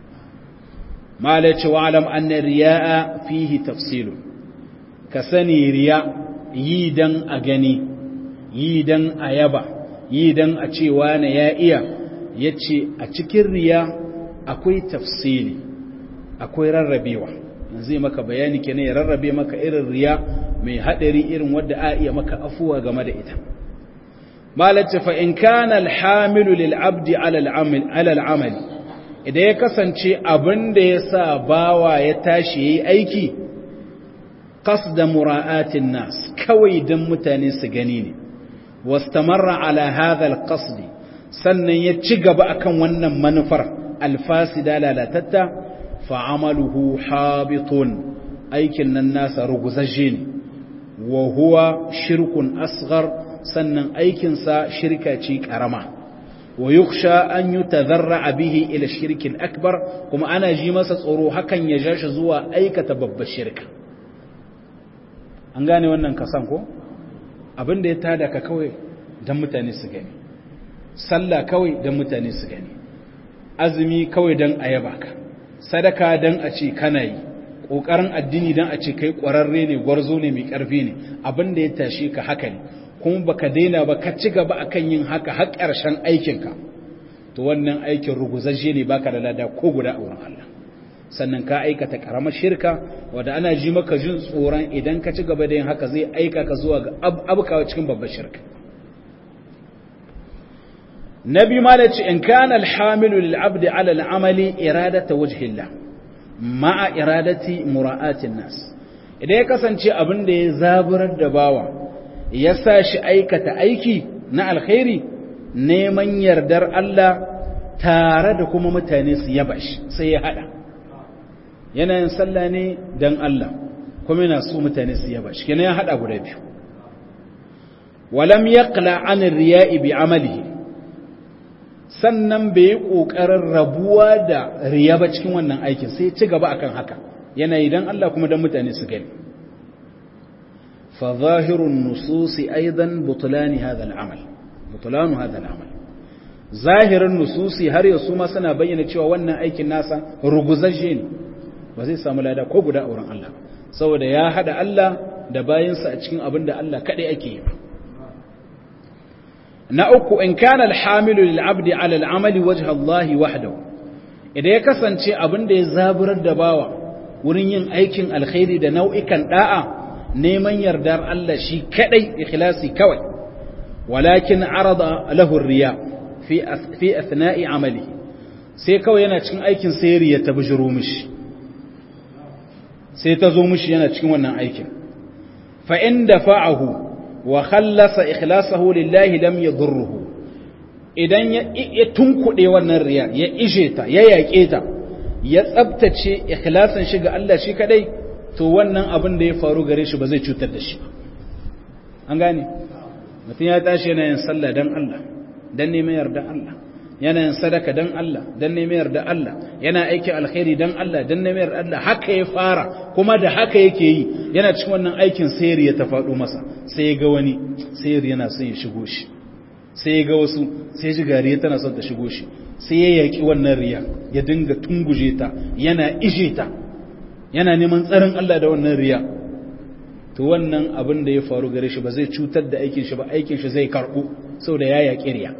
mala yace wa alam anna riya'a fihi tafsilun ka sani riya yi dan a gani yi dan a yaba yi dan a cewa na ya iya yace a cikin riya akwai tafsili akwai rarrabewa zai maka bayani kenan ya rarrabe maka irin riya mai hadari irin wanda a iya maka afuwa game da ita malaka fa in kana alhamilu lil abdi ala al'amal ala al'amal idan ya kasance abinda yasa bawa ya tashi yayi aiki qasda mura'atin nas kawai dan mutane su gani ne wastamarra ala hadha alqasd sannan ya ci gaba akan wannan manufar alfasida lalatatta fa'amaluhu habitun aikin nan nasa ruguzaje ne wa huwa shirkun asghar sannan aikinsa shirka ce karama wa yukhsha an yutadharra bihi ila shirkin akbar kuma ana ji masa tsoro hakan ya ja shi zuwa aikata babbar shirka an gane wannan kasan ko abin da ya tada ka kawai dan mutane su gani, sallah kawai dan mutane su gani, azumi kawai dan ayaba ka, sadaka dan a ce kana yi, kokarin addini dan a ce kai kwararre ne, gwarzo ne, mai karfi ne. Abin da ya tashi ka haka ne, kuma baka daina ba, ka ci gaba akan yin haka har ƙarshen aikinka, to wannan aikin ruguzajje ne, baka da lada ko guda a wurin Allah. Sannan ka aikata karamar shirka wadda ana ji maka jin tsoron idan ka ci gaba da yin haka zai aika ka zuwa ga abukawa cikin babbar shirka. Nabi malaci in kana alhamilu lil abdi ala al'amali iradata wajhillah ma'a iradati mura'atin nas. Idan ya kasance abin da ya zaburar da bawa ya sa shi aikata aiki na alkhairi neman yardar Allah tare da kuma mutane su yaba shi, sai ya hada yana yin sallah ne dan Allah kuma yana so mutane su yaba shi, kenan ya hada guda biyu. Walam yaqla an riya'i bi amalihi, sannan bai kokarin rabuwa da riya ba cikin wannan aikin, sai ci gaba akan haka yana yi dan Allah kuma dan mutane su gani. Fa zahirun nususi aidan butlan hadha al-amal butlan hadha al-amal, zahirin nususi har yasu ma suna bayyana cewa wannan aikin nasa ruguzajje ne, ba zai samu lada ko guda auren Allah saboda ya hada Allah da bayinsa a cikin abin da Allah kadai ake yi. Na uku, in kana alhamilu lil abdi ala al'amali wajha Allah wahdahu, idan ya kasance abin da ya zaburar da bawa wurin yin aikin alkhairi da nau'ikan da'a neman yardar Allah shi kadai, ikhlasi kawai, walakin arada lahu riya fi fi athna'i amali, sai kawai yana cikin aikin sai riya ta bujuro mishi, sai ta zo mishi yana cikin wannan aikin. Fa in dafa'ahu wa khallasa ikhlasahu lillahi lam yadurruhu, idan ya tunkuɗe wannan riya, ya ishe ta, ya yaƙe ta, ya tsabtace ikhlasin shi ga Allah shi kadai, to wannan abin da ya faru gare shi ba zai cutar da shi ba. An gane mutum ya tashi yana yin sallah dan Allah, dan neman yarda Allah, yana yin sadaka dan Allah, dan neman yarda Allah, yana aikin alkhairi dan Allah, dan neman yarda Allah, haka ya fara kuma da haka yake yi. Yana cikin wannan aikin sayar ya ta faɗo masa, sai ya ga wani sayar yana son ya shigo shi, sai ya ga wasu sai ji gariya tana son ta shigo shi, sai ya yaki wannan riya, ya dinga tunguje ta, yana ije ta, yana neman tsarin Allah da wannan riya. To wannan abin da ya faru gare shi ba zai cutar da aikin shi ba, aikin shi zai karɓo saboda ya yaki riya.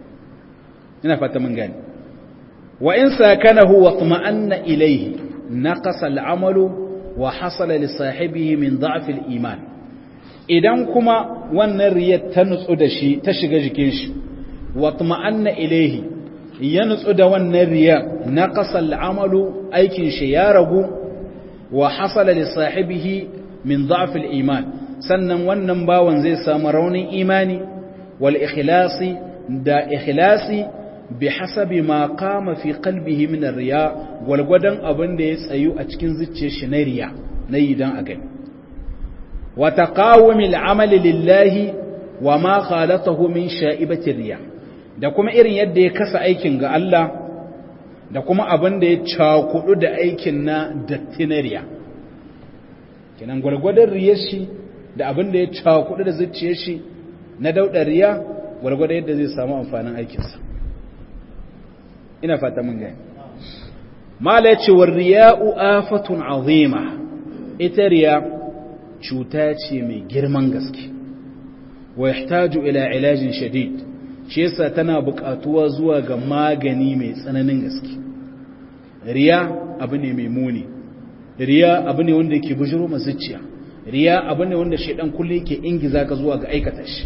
ina fata mun gani. Wa in sakanahu wa tuma'anna ilayhi naqasa al'amalu wa hasala li sahibihi min da'f al-iman, idan kuma wannan riyar ta nutsu da shi, ta shiga jikin shi, wa tuma'anna ilayhi ya nutsu da wannan riyar, naqasa al'amalu, aikin shi ya ragu, wa hasala li sahibihi min da'f al-iman, sannan wannan bawan zai samu raunin imani, wal ikhlasi da ikhlasi bi hasabi ma qama fi qalbihi min ar-riya, walgwadan abin da ya tsayu a cikin zuciyar shi na riya, na yi dan a gani. Wa taqawumi al-amali lillahi wa ma khalatahu min sha'ibati ar-riya, da kuma irin yadda ya kasa aikin ga Allah da kuma abin da ya cakudu da aikin na datti na riya. Kenan gwargwadon riyar shi da abin da ya cakudu da zuciyar shi na daudar riya, gwargwadon yadda zai samu amfanin aikinsa. Ina fata mun gani. Mala ya ce, war riya'u afatun azima, ita riya cuta ce mai girman gaske, wa yahtaju ila ilajin shadid, shi yasa tana buƙatuwa zuwa ga magani mai tsananin gaske. Riya abu ne mai muni, riya abu ne wanda yake bujiro ma zuciya, riya abu ne wanda shedan kullu yake ingiza ka zuwa ga aikata shi.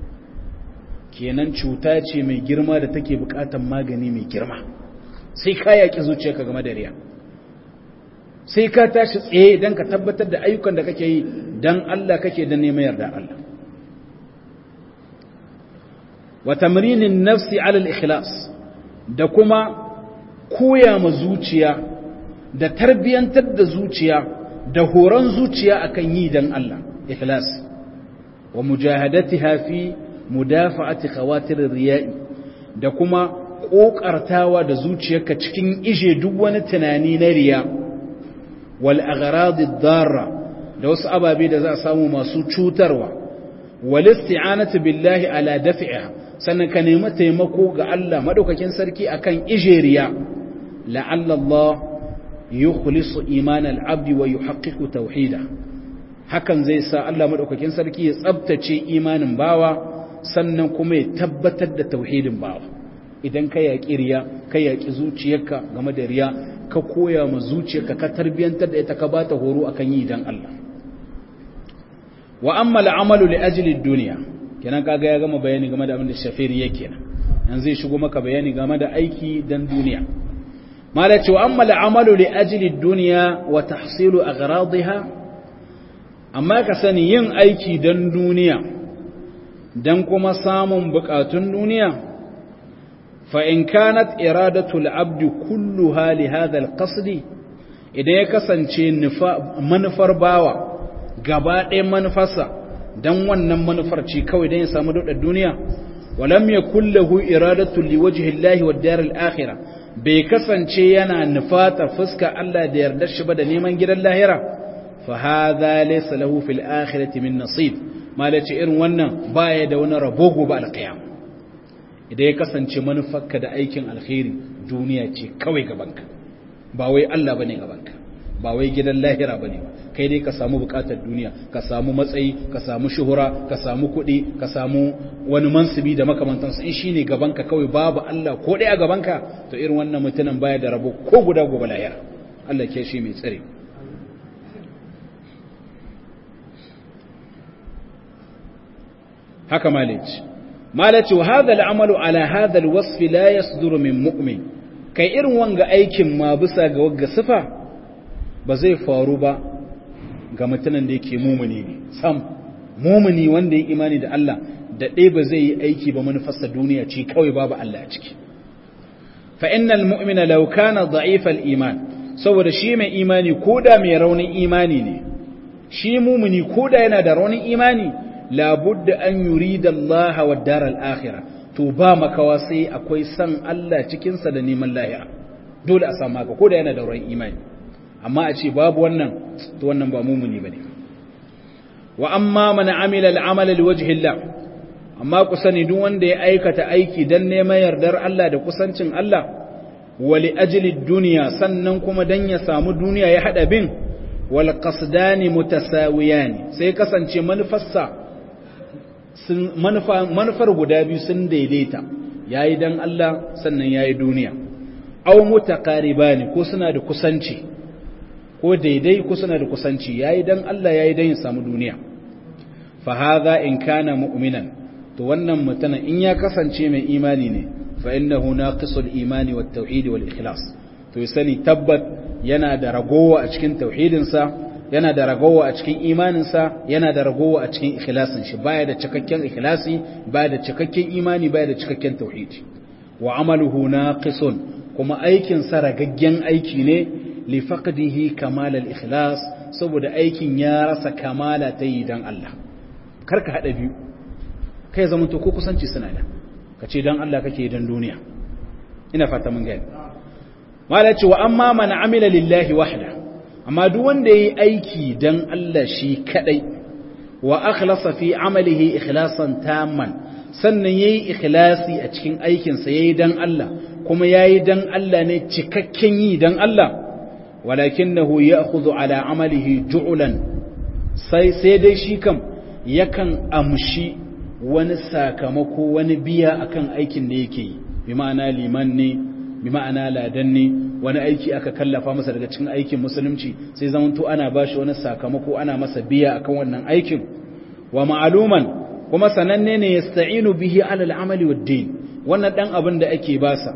Kenan cuta ce mai girma da take buƙatar magani mai girma. Sai ka yaki zuciyarka game da riya, sai ka tashi tsaye don ka tabbatar da ayyukan da kake yi don Allah kake da neman yarda Allah. Wa tamrinin nafsi ala al-ikhlas, da kuma koya ma zuciya da tarbiyantar da zuciya da horon zuciya akan yi don Allah, ikhlas. Wa mujahadatiha fi mudafa'ati khawatir ar-riya'i, da kuma kokartawa da zuciyarka cikin ije duk wani tunani na riya, wal aghrad ad-darra, da wasu ababe da za a samu masu cutarwa wal isti'anatu billahi ala daf'iha sannan ka nemi taimako ga Allah madaukakin sarki akan ijeriya la'alla Allah yukhlisu iman al-'abdi wa yuhaqqiqu tauhida hakan zai sa Allah madaukakin sarki ya tsabtace imanin bawa sannan kuma ya tabbatar da tauhidin bawa idan ka yaƙi riya ka yaƙi zuciyarka game da riya ka koya ma zuciyarka ka tarbiyantar da ita ka bata horo akan yi dan Allah wa amma al-amalu li ajli ad-dunya kenan kaga ya gama bayani game da abin da shafiri yake nan yanzu zai shigo maka bayani game da aiki dan duniya malaci wa amma al-amalu li ajli ad-dunya wa tahsilu aghradiha amma ka sani yin aiki dan duniya dan kuma samun bukatun duniya fa in kanat iradatu al-abd kulluha li hadha al-qasd idan ya kasance manufar bawa gaba ɗaya manufarsa dan wannan manufar ce kawai dan ya samu dudar duniya walam yakul lahu iradatu liwajhi Allah wad dar al-akhirah bai kasance yana nufata fuska Allah da yardar shi ba da neman gidan lahira fa hadha laysa lahu fil akhirati min nasib malaci irin wannan baya da wani rabo gobe al-qiyam idan ya kasance manufarka da aikin alkhairi duniya ce kawai gabanka ba wai Allah bane gabanka ba wai gidan lahira bane ba kai dai ka samu bukatar duniya ka samu matsayi ka samu shuhura ka samu kuɗi ka samu wani mansubi da makamantansu in shine gabanka kawai babu Allah ko dai a gabanka to irin wannan mutumin baya da rabo ko guda gobe lahira Allah ke shi mai tsare haka malaci malaci wa hadha al-amalu ala hadha al-wasf la yasduru min mu'min kai irin wanga aikin ma bisa ga wagga sifa ba zai faru ba ga mutumin da yake mumuni ne sam mumuni wanda ya imani da Allah da ɗaya ba zai yi aiki ba manufarsa duniya ce kawai babu Allah a ciki fa innal mu'mina law kana da'if al-iman saboda shi mai imani koda mai raunin imani ne shi mumuni koda yana da raunin imani labudda an yurida Allah wa dar al-akhirah to ba makawa sai akwai san Allah cikin sa da neman lahira dole a samu haka koda yana da raunin imani amma a ce babu wannan to wannan ba mumuni bane wa amma man amila al-amala liwajhi Allah amma ku sani duk wanda ya aikata aiki dan neman yardar Allah da kusancin Allah wa li ajli dunya sannan kuma dan ya samu duniya ya hada bin wal qasdani mutasawiyan sai kasance manufarsa sun manufa manufar guda biyu sun daidaita yayi dan Allah sannan yayi duniya aw mutaqaribani ko suna da kusanci ko daidai ko suna da kusanci yayi dan Allah yayi dan ya samu duniya fa hadha in kana mu'minan to wannan mutanen in ya kasance mai imani ne fa innahu naqisul imani wat tauhid wal ikhlas to sani tabbat yana da ragowa a cikin tauhidin sa yana da ragowa a cikin imanin sa yana da ragowa a cikin ikhlasin shi baya da cikakken ikhlasi baya da cikakken imani baya da cikakken tauhidi wa amaluhu naqisun kuma aikin sa ragaggen aiki ne li faqdihi kamal al ikhlas saboda aikin ya rasa kamala ta yi dan Allah karka hada biyu kai zaman to ko kusanci suna da kace dan Allah kake dan duniya ina fata mun gani malaci wa amma man amila lillahi wahda amma duk wanda yayi aiki dan Allah shi kadai wa akhlasa fi amalihi ikhlasan tamman sannan yayi ikhlasi a cikin aikin sa yayi dan Allah kuma yayi dan Allah ne cikakken yi dan Allah walakinahu ya'khudhu ala amalihi ju'lan sai sai dai shi kam yakan amshi wani sakamako wani biya akan aikin da yake yi bi ma'ana liman ne bi ma'ana ladan ne wani aiki aka kallafa masa daga cikin aikin musulunci sai zamanto ana bashi wani sakamako ana masa biya akan wannan aikin wa ma'luman kuma sananne ne yasta'inu bihi ala al-amali wad-din wannan dan abin da ake basa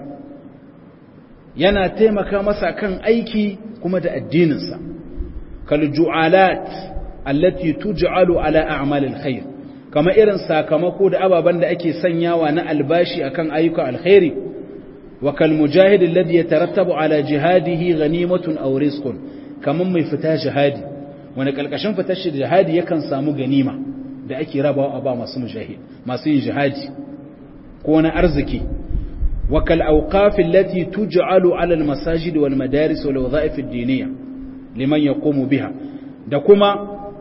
yana taimaka masa kan aiki kuma da addinin sa kal ju'alat allati tuj'alu ala a'mal al-khair kama irin sakamako da ababan da ake sanyawa na albashi akan ayyukan alkhairi wa kal mujahid alladhi yatarattabu ala jihadihi ghanimatun aw rizqun kaman mai fita jihadi wani kalkashin fitar shi jihadi yakan samu ganima da ake rabawa a ba masu mujahid masu yin jihadi ko na arziki wa kal awqaf allati tuj'alu ala al masajid wal madaris wal wadha'if ad-diniyya liman yaqumu biha da kuma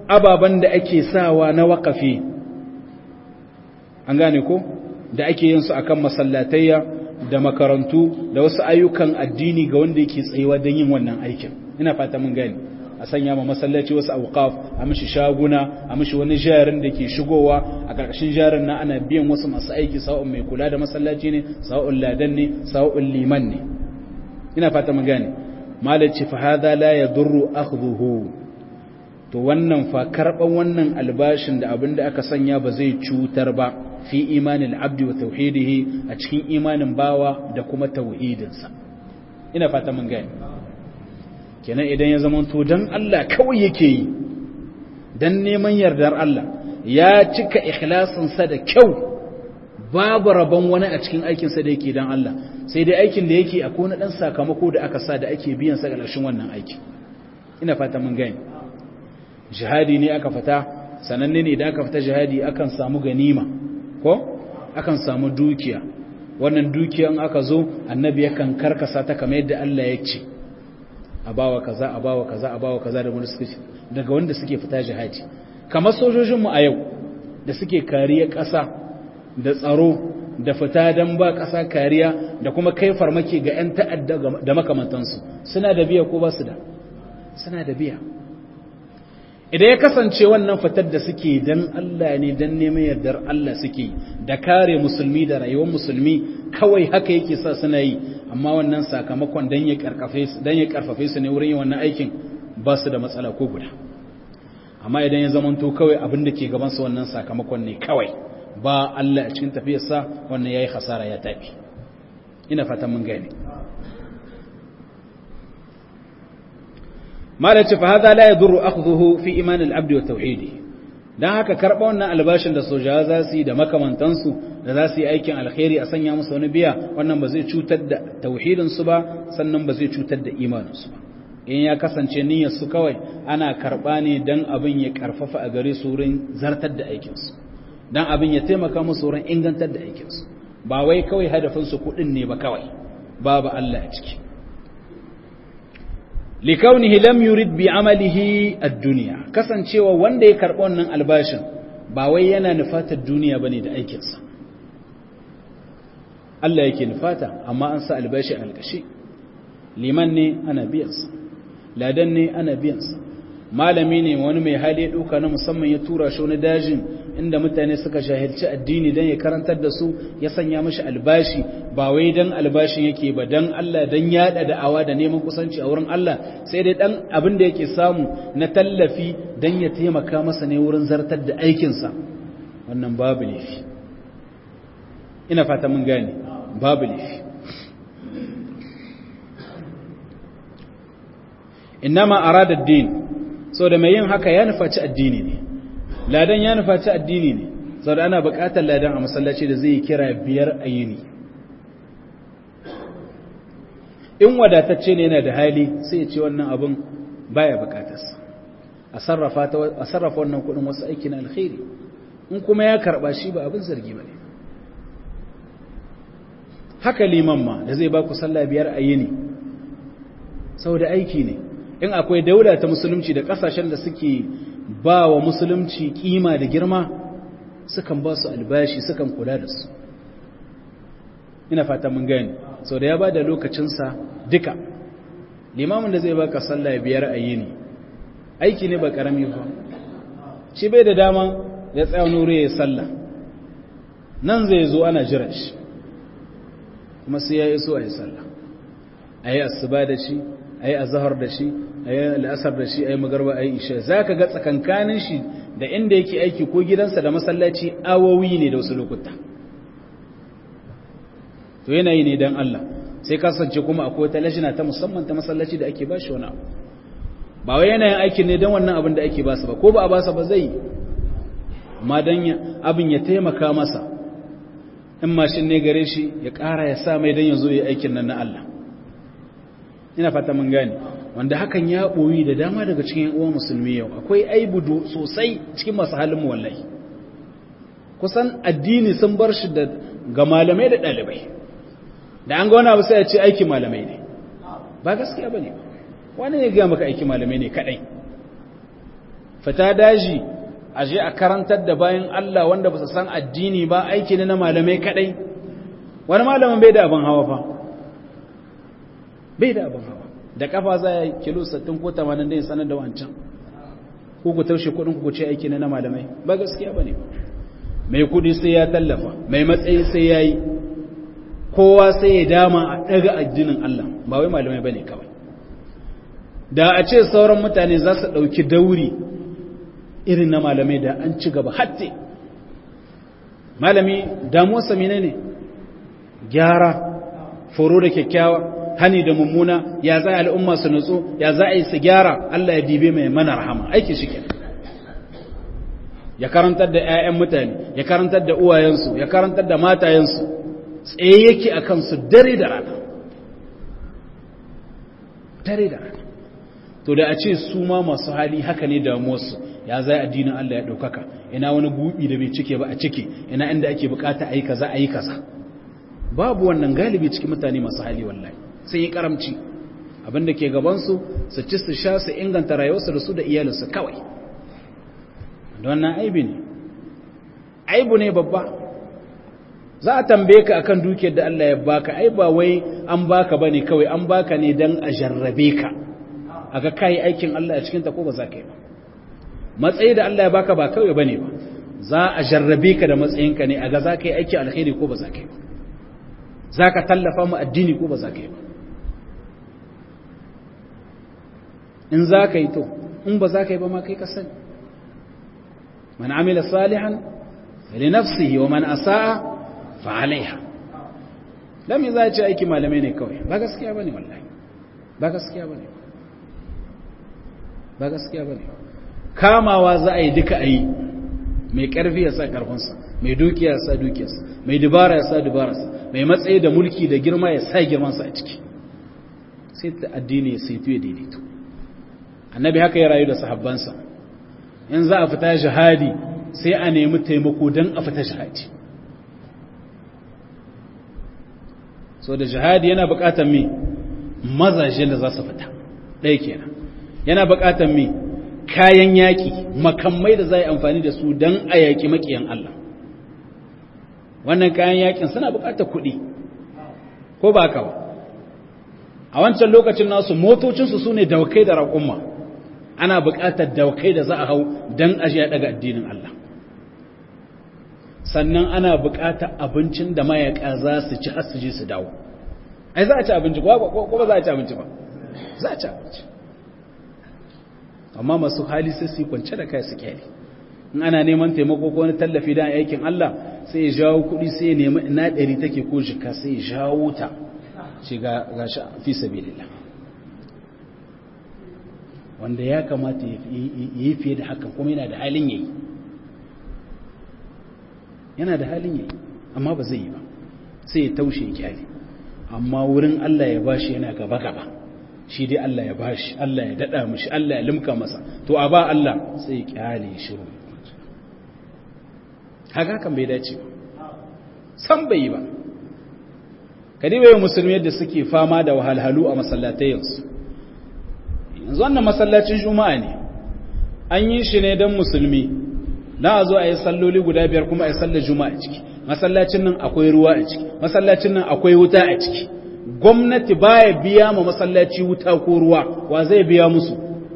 ababen da ake sawa na waƙafi an gane ko da ake yin su akan masallatayya da makarantu da wasu ayyukan addini ga wanda yake tsayuwa don yin wannan aikin ina fata mun gane a sanya ma masallaci wasu auqaf a mishi shaguna a mishi wani jarin da ke shigowa a ƙarƙashin jarin na ana biyan wasu masu aiki sawa'un mai kula da masallaci ne sawa'un ladan ne sawa'un liman ne ina fata mun gane malaci fa hadha la yadurru akhdhuhu to wannan fa karban wannan albashin da abinda aka sanya ba zai cutar ba fi imanin abdi wa tauhidihi a cikin imanin bawa da kuma tauhidinsa ina fata mun gane kenan idan ya zama to dan Allah kawai yake yi dan neman yardar Allah ya cika ikhlasinsa da kyau babu rabon wani a cikin aikinsa da yake dan Allah sai dai aikin da yake akwai wani dan sakamako da aka sa da ake biyan sa ƙarshen wannan aiki ina fata mun gane jihadi ne aka fita sananne ne idan aka fita jihadi akan samu ganima ko akan samu dukiya wannan dukiyan aka zo annabi yakan karkasa ta kamar yadda Allah ya ce a bawa kaza a bawa kaza a bawa kaza da wanda suke daga wanda suke fita jihadi kamar sojojin mu a yau da suke kariya ƙasa da tsaro da fita dan ba ƙasa kariya da kuma kai farmaki ga ƴan ta'adda da makamantansu suna da biya ko ba su da suna da biya idan ya kasance wannan fitar da suke dan Allah ne dan neman yardar Allah suke da kare musulmi da rayuwar musulmi kawai haka yake sa suna yi amma wannan sakamakon dan ya karfafe su dan ya karfafe su ne wurin yin wannan aikin ba su da matsala ko guda amma idan ya zamanto kawai abin da ke gaban su wannan sakamakon ne kawai ba Allah a cikin tafiyar sa wannan yayi khasara ya tafi ina fatan mun gane malaci fa hada la yadurru akhdhuhu fi iman al-abd wa tauhidi dan haka karba wannan albashin da sojawa za su yi da makamantansu da za su yi aikin alkhairi a sanya musu wani biya wannan ba zai cutar da tauhidin su ba sannan ba zai cutar da imanin su ba in ya kasance niyyar su kawai ana karba ne dan abin ya karfafa a gare su wurin zartar da aikin su dan abin ya taimaka musu wurin ingantar da aikin su ba wai kawai hadafin su kudin ne ba kawai babu Allah a ciki likaunihi lam yurid bi amalihi ad-dunya kasancewa wanda ya karɓi wannan albashin ba wai yana nufatar duniya bane da aikin sa Allah yake nufata amma an sa albashi a alƙashi liman ne ana biyan sa ladan ne ana biyan sa malami ne wani mai hali ya dauka na musamman ya tura shi wani dajin inda mutane suka shahilci addini dan ya karantar da su ya sanya mishi albashi ba wai dan albashin yake ba dan Allah dan yada da'awa da neman kusanci a wurin Allah sai dai dan abin da yake samu na tallafi dan ya taimaka masa ne wurin zartar da aikin sa wannan babu laifi ina fata mun gane babu laifi innama arada ad-din so da mai yin haka ya nufaci addini ne ladan ya nufaci addini ne sau da ana bukatar ladan a masallaci da zai kira biyar a yini in wadatacce ne yana da hali sai ya ce wannan abin baya bukatarsa a sarrafa wannan kudin wasu aikin alkhairi in kuma ya karba shi ba abin zargi ba ne haka liman ma da zai ba ku sallah biyar a yini sau da aiki ne in akwai daula ta musulunci da kasashen da suke ba wa musulunci kima da girma sukan ba su albashi sukan kula da su ina fata mun gani sau da ya ba da lokacinsa duka limamin da zai baka sallah biyar a yini aiki ne ba karami ba shi bai da dama ya tsaya nuri ya sallah nan zai zo ana jiran shi kuma sai ya iso a yi sallah a yi asuba da shi a yi azahar da shi a yi al'asar da shi a yi magarba a yi isha za ka ga tsakankanin shi da inda yake aiki ko gidansa da masallaci awowi ne da wasu lokuta to yanayi ne don Allah sai kasance kuma akwai wata lashina ta musamman ta masallaci da ake ba shi wani abu ba wai yanayin aikin ne don wannan abin da ake ba su ba ko ba a ba su ba zai amma don abin ya taimaka masa in mashin ne gare shi ya ƙara ya sa mai don ya zo ya aikin nan na Allah ina fata mun gane wanda hakan ya ɓoyi da dama daga cikin uwa musulmi yau akwai aibudu sosai cikin masu halin mu wallahi kusan addini sun bar shi da ga malamai da ɗalibai da an ga wani abu sai ya ce aiki malamai ne ba gaskiya bane wani ne ga maka aiki malamai ne kadai fita daji a je a karantar da bayan Allah wanda ba su san addini ba aiki ne na malamai kadai. Wani malamin bai da abin hawa fa bai da abin hawa da kafa za ya kilo sittin ko tamanin dai sanar da wancan ko ku taushe kudin ku ce aiki ne na malamai ba gaskiya bane ba. Mai kudi sai ya tallafa, mai matsayi sai yayi, kowa sai ya dama a daga addinin Allah ba wai malamai bane kawai. Da a ce sauran mutane za su dauki dauri irin na malamai da an ci gaba hatte. Malami damuwarsa menene? Gyara, foro da kyakkyawa, hani da mummuna, ya za a al'umma su nutsu, ya za a yi su gyara, Allah ya dibe mai mana rahama, aiki shi ke. Ya karantar da ‘ya'yan mutane, ya karantar da uwayensu, ya karantar da matayensu, tsaye yake a kansu dare da rana. Dare da rana. To da a ce su ma masu hali haka ne damuwarsu, ya za a addinin Allah ya ɗaukaka, ina wani gubi da bai cike ba a cike, ina inda ake bukata a yi kaza a yi kaza. Babu wannan galibi cikin mutane masu hali wallahi sai yi karamci abinda ke gabansu su ci su sha su inganta rayuwarsu da su da iyalinsu kawai da wannan aibi ne aibu ne babba. Za a tambaye ka akan dukiyar da Allah ya baka, ai ba wai an baka bane kawai, an baka ne dan a jarrabe ka aga kai aikin Allah a cikin ta ko ba za ka yi ba. Matsayi da Allah ya baka ba kawai bane ba, za a jarrabe ka da matsayinka ne aga za ka yi aiki alkhairi ko ba za ka yi ba, za ka tallafa mu addini ko ba za ka yi ba. In za ka yi to, in ba za ka yi ba ma kai ka sani. Man amila salihan li nafsihi wa man asaa fa alaiha. Lami za ce aiki malamai ne kawai, ba gaskiya bane wallahi, ba gaskiya bane, ba gaskiya bane. Kamawa za a yi duka a yi, mai karfi ya sa karfinsa, mai dukiya ya sa dukiyarsa, mai dubara ya sa dubararsa, mai matsayi da mulki da girma ya sa girmansa a ciki, sai ta addini ya saito ya daidaito. Annabi haka ya rayu da sahabbansa. In za a fita jihadi sai a nemi taimako don a fita jihadi. So da jihadi yana buƙatar me mazajen da za su fita ɗaya kenan, yana buƙatar me kayan yaƙi, makamai da za a yi amfani da su don a yaƙi maƙiyan Allah. Wannan kayan yaƙin suna buƙatar kuɗi ko ba haka ba. A wancan lokacin nasu motocinsu su ne dawakai da raƙumma, ana buƙatar dawakai da za a hau don a ya daga addinin Allah. Sannan ana buƙatar abincin da mayaƙa za su ci har su je su dawo. Ai za a ci abinci ko ba za a ci abinci ba, za a ci abinci. Amma masu hali sai su yi kwance da kai su kyale. In ana neman taimako ko wani tallafi da aikin Allah sai ya jawo kuɗi, sai ya nemi ina ɗari take ko jika, sai ya jawo ta shiga gashi fi sabilillah, wanda ya kamata ya yi fiye da hakan, kuma yana da halin yayi, yana da halin yayi, amma ba zai yi ba, sai ya taushe ya kyale. Amma wurin Allah ya bashi yana gaba gaba, shi dai Allah ya bashi, Allah ya dada mishi, Allah ya limka masa, to a ba Allah sai ya kyale shiru. Haka kan bai dace ba, san bai yi ba. Kadiba yau musulmi yadda suke fama da wahalhalu a masallatayensu. Yanzu wannan masallacin juma'a ne, an yi shi ne don musulmi, na a zo a yi salloli guda biyar kuma a yi sallar juma'a a ciki. Masallacin nan akwai ruwa a ciki, masallacin nan akwai wuta a ciki. Gwamnati baya biya ma masallaci wuta ko ruwa, wa zai biya musu?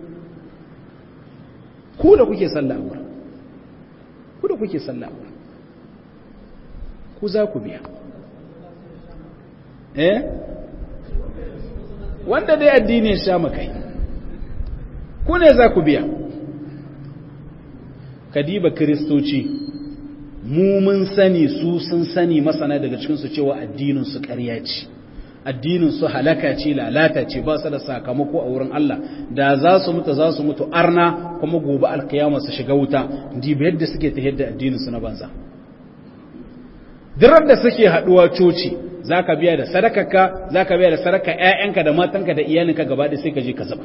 Ku da kuke sallah a wurin, ku da kuke sallah a wurin, ku za ku biya. Eh? Wanda dai addini ya sha makai, ku ne za ku biya. Kadiba Kiristoci, mu mun sani, su sun sani, masana daga cikinsu cewa addininsu ƙarya ce, addininsu halaka ce, lalata ce, ba su da sakamako a wurin Allah. Da za su mutu za su mutu arna, kuma gobe alkiyama su shiga wuta. Diba yadda suke ta yadda addininsu na banza. Dirar da suke haɗuwa coci, za ka biya da sadakarka, za ka biya da sadaka ‘ya'yanka da matanka da iyalinka gaba ɗaya sai ka je ka zuba.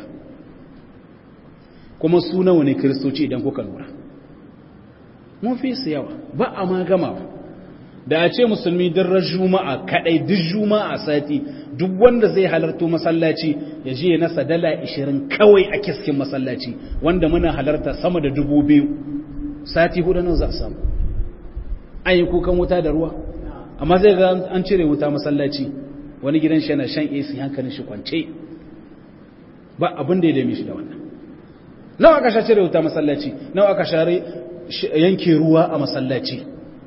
Kuma su nawa ne Kiristoci idan kuka lura? Mun fi su yawa, ba a ma gama ba. da a ce musulmi duk ran juma'a kadai duk juma'a sati duk wanda zai halarto masallaci ya je nasa dala ishirin kawai a kiskin masallaci wanda muna halarta sama da dubu biyu sati hudu nan za a samu an yi kukan wuta da ruwa amma zai ga an cire wuta masallaci wani gidan shi yana shan A C hankalin shi kwance ba abin da ya dame shi da wannan nawa aka sha cire wuta masallaci nawa aka share yanke ruwa a masallaci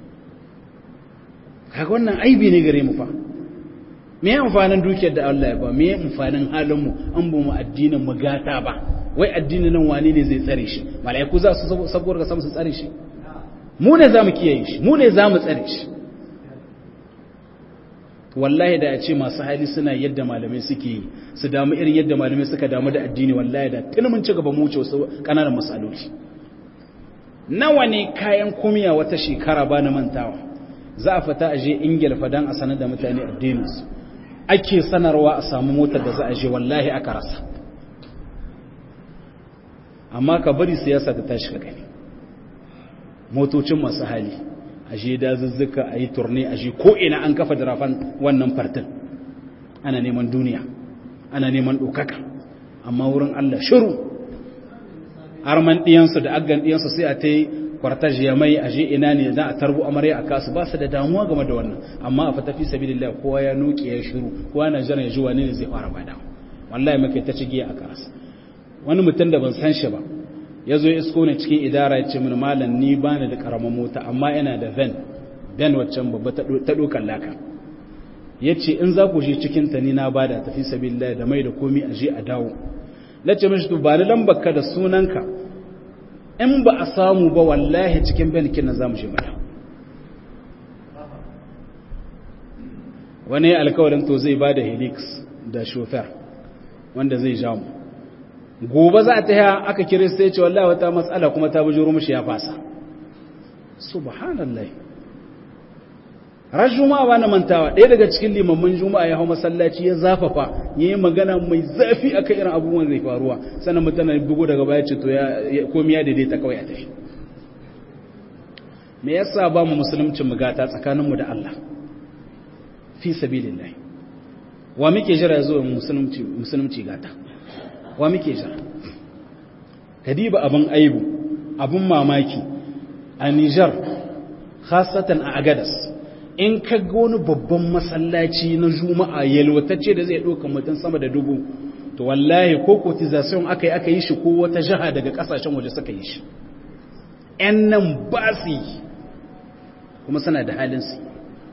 kaga wannan aibi ne gare mu fa me amfanin dukiyar da Allah ya ba me amfanin halin mu an bu mu addinin mu gata ba wai addinin nan wani ne zai tsare shi malaiku za su sabuwar ga samu su tsare shi mu ne zamu kiyaye shi mu ne zamu tsare shi wallahi da ya ce masu hali suna yadda malamai suke yi su damu irin yadda malamai suka damu da addini wallahi da tun mun ci gaba mu wuce wasu kananan masaloli nawa ne kayan kumiya wata shekara ba na mantawa za a fita a je ingila fadan a sanar da mutane addininsu ake sanarwa a samu motar da za a je wallahi aka rasa amma ka bari siyasa ta tashi ka gani motocin masu hali a je dazuzzuka a yi turne a je ko'ina an kafa dirafan wannan fartin ana neman duniya ana neman ɗaukaka amma wurin Allah shiru arman ɗiyansu da aggan ɗiyansu sai a ta yi kwartaj ya mai a je ina ne za a tarbu amarya a kasu ba su da damuwa game da wannan amma a fatafi sabilillah kowa ya nuke ya shiru kowa na jira ya ji wani ne zai fara bada wallahi muke ta cigiya a karas wani mutum da ban san shi ba ya zo isko ne cikin idara ya ce mini malam ni ba ni da karamar mota amma ina da van van waccan babba ta ɗaukar laka ya ce in za ku je cikin ta ni na ba da tafi sabilillah da mai da komi a je a dawo na ce mishi to ba ni lambar ka da sunanka in ba a samu ba wallahi cikin bankin na zamu shi mana wani alkawarin to zai ba da helix da shofar wanda zai ja mu gobe za ta ya aka kire sai ce wallahi wata matsala kuma ta bujuro mishi ya fasa subhanallah ran juma'a ba na mantawa ɗaya daga cikin limamman juma'a ya hau masallaci ya zafafa ya yi magana mai zafi akan irin abubuwan zai faruwa sannan mutane bugu daga baya ce to ya komi ya daidaita kawai a tafi me yasa ba mu musulunci mu gata tsakaninmu da Allah fi sabilillah wa muke jira ya zo musulunci musulunci gata wa muke jira kadiba abin aibu abin mamaki a Niger khasatan a Agadas in ka ga wani babban masallaci na juma'a yalwatacce da zai ɗauka mutum sama da dubu to wallahi ko cotization aka yi aka yi shi ko wata jaha daga ƙasashen waje suka yi shi ‘yan nan ba su yi kuma suna da halin su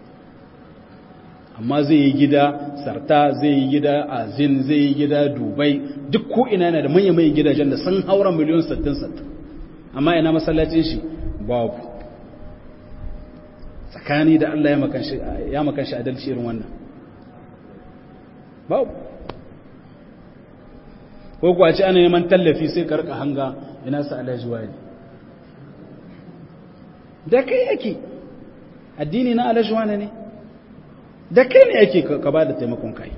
amma zai yi gida sarta zai yi gida azin zai yi gida dubai duk ko ina na da manya-manyan gidajen da sun haura miliyon sittin sittin amma ina masallacin shi babu tsakani da Allah ya makan shi adalci irin wannan babu ko kuwa ce ana neman tallafi sai karka hanga ina sa alhaji wani da kai yake addini na alhaji wani ne da kai ne yake ka ba da taimakon kai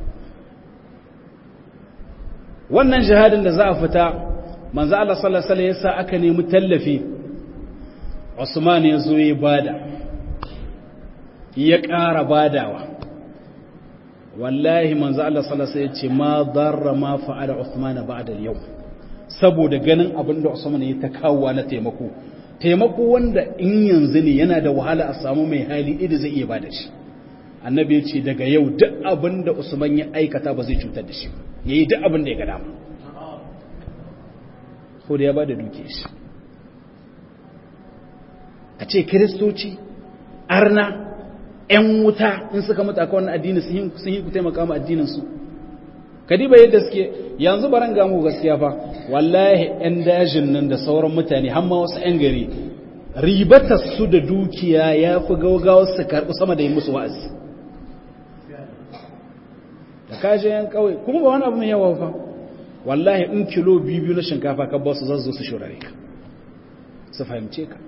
wannan jihadin da za a fita manzo Allah sallallahu alaihi wasallam yasa aka nemi tallafi Usman ya zo ya bada ya ƙara badawa wallahi manzo Allah sallallahu alaihi wasallam ya ce ma darra ma fa'ala Uthman ba'da al-yawm saboda ganin abinda Usman ya ta kawo na taimako taimako wanda in yanzu ne yana da wahala a samu mai hali idan zai iya bada shi annabi ya ce daga yau duk abinda Usman ya aikata ba zai cutar da shi yayi duk abinda ya ga dama ko da ya bada duke shi a ce kristoci arna ‘yan wuta in suka mutu akan wannan addini sun yi ku taimaka ma addininsu kadiba yadda suke yanzu baran gamu gaskiya fa wallahi ‘yan dajin nan da sauran mutane hamma wasu ‘yan gari ribatar su da dukiya ya fi gaugawa su karɓi sama da yi musu wa'azi da kaje ‘yan kawai kuma ba wani abu mai yawa fa wallahi in kilo biyu biyu na shinkafa ka ba su zazzo su shurare ka su fahimce ka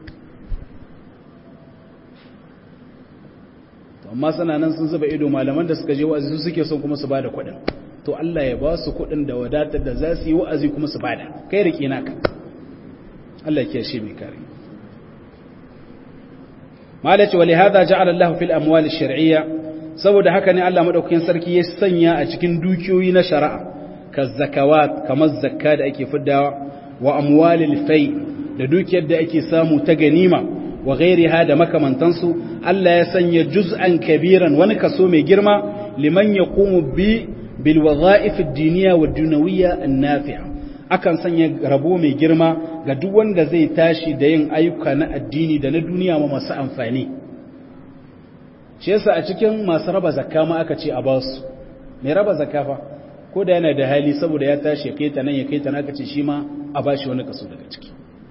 amma suna nan sun zuba ido malaman da suka je wa'azi su suke son kuma su bada kuɗin to Allah ya ba su kuɗin da wadatar da za su yi wa'azi kuma su bada kai rike naka Allah ya shi mai kare malaci wa lihada ja'ala Allah fil amwal ash-shar'iyya saboda haka ne Allah madaukakin sarki ya sanya a cikin dukiyoyi na shari'a ka zakawat kamar zakka da ake fiddawa wa amwalil fai da dukiyar da ake samu ta ganima wa ghairiha da makamantansu Allah ya sanya juz'an kabiran wani kaso mai girma liman yaqumu bi bil wadha'if ad-diniyya wad dunawiyya an-nafi'a akan sanya rabo mai girma ga duk wanda zai tashi da yin ayyuka na addini da na duniya ma masu amfani shi yasa a cikin masu raba zakka ma aka ce a ba su mai raba zakka fa ko da yana da hali saboda ya tashi ya kai ta nan ya kai ta nan aka ce shi ma a ba shi wani kaso daga ciki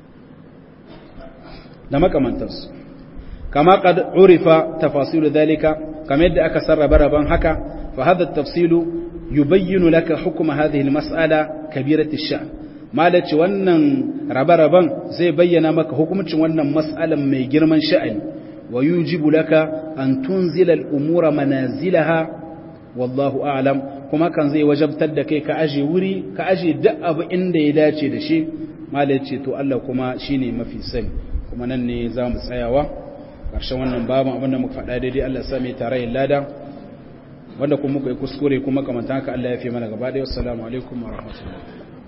da makamantarsu kama qad urifa tafasilu dhalika kamar yadda aka sarraba raban haka fa hadha at-tafsilu yubayyinu laka hukma hadhihi al-mas'ala kabirati ash-sha'n malaci wannan rabe-raben zai bayyana maka hukuncin wannan mas'alan mai girman sha'ani wa yujibu laka an tunzila al-umura manazilaha wallahu a'lam kuma kan zai wajabtar da kai ka aje wuri ka aje duk abu inda ya dace da shi malaci to Allah kuma shine mafi sani kuma nan ne za mu tsayawa ƙarshen wannan baban abinda muka faɗa daidai Allah sa mai tarayin lada wanda kuma muka yi kuskure kuma kamanta haka Allah ya fi mana gaba ɗaya. Assalamu alaikum wa rahmatullahi.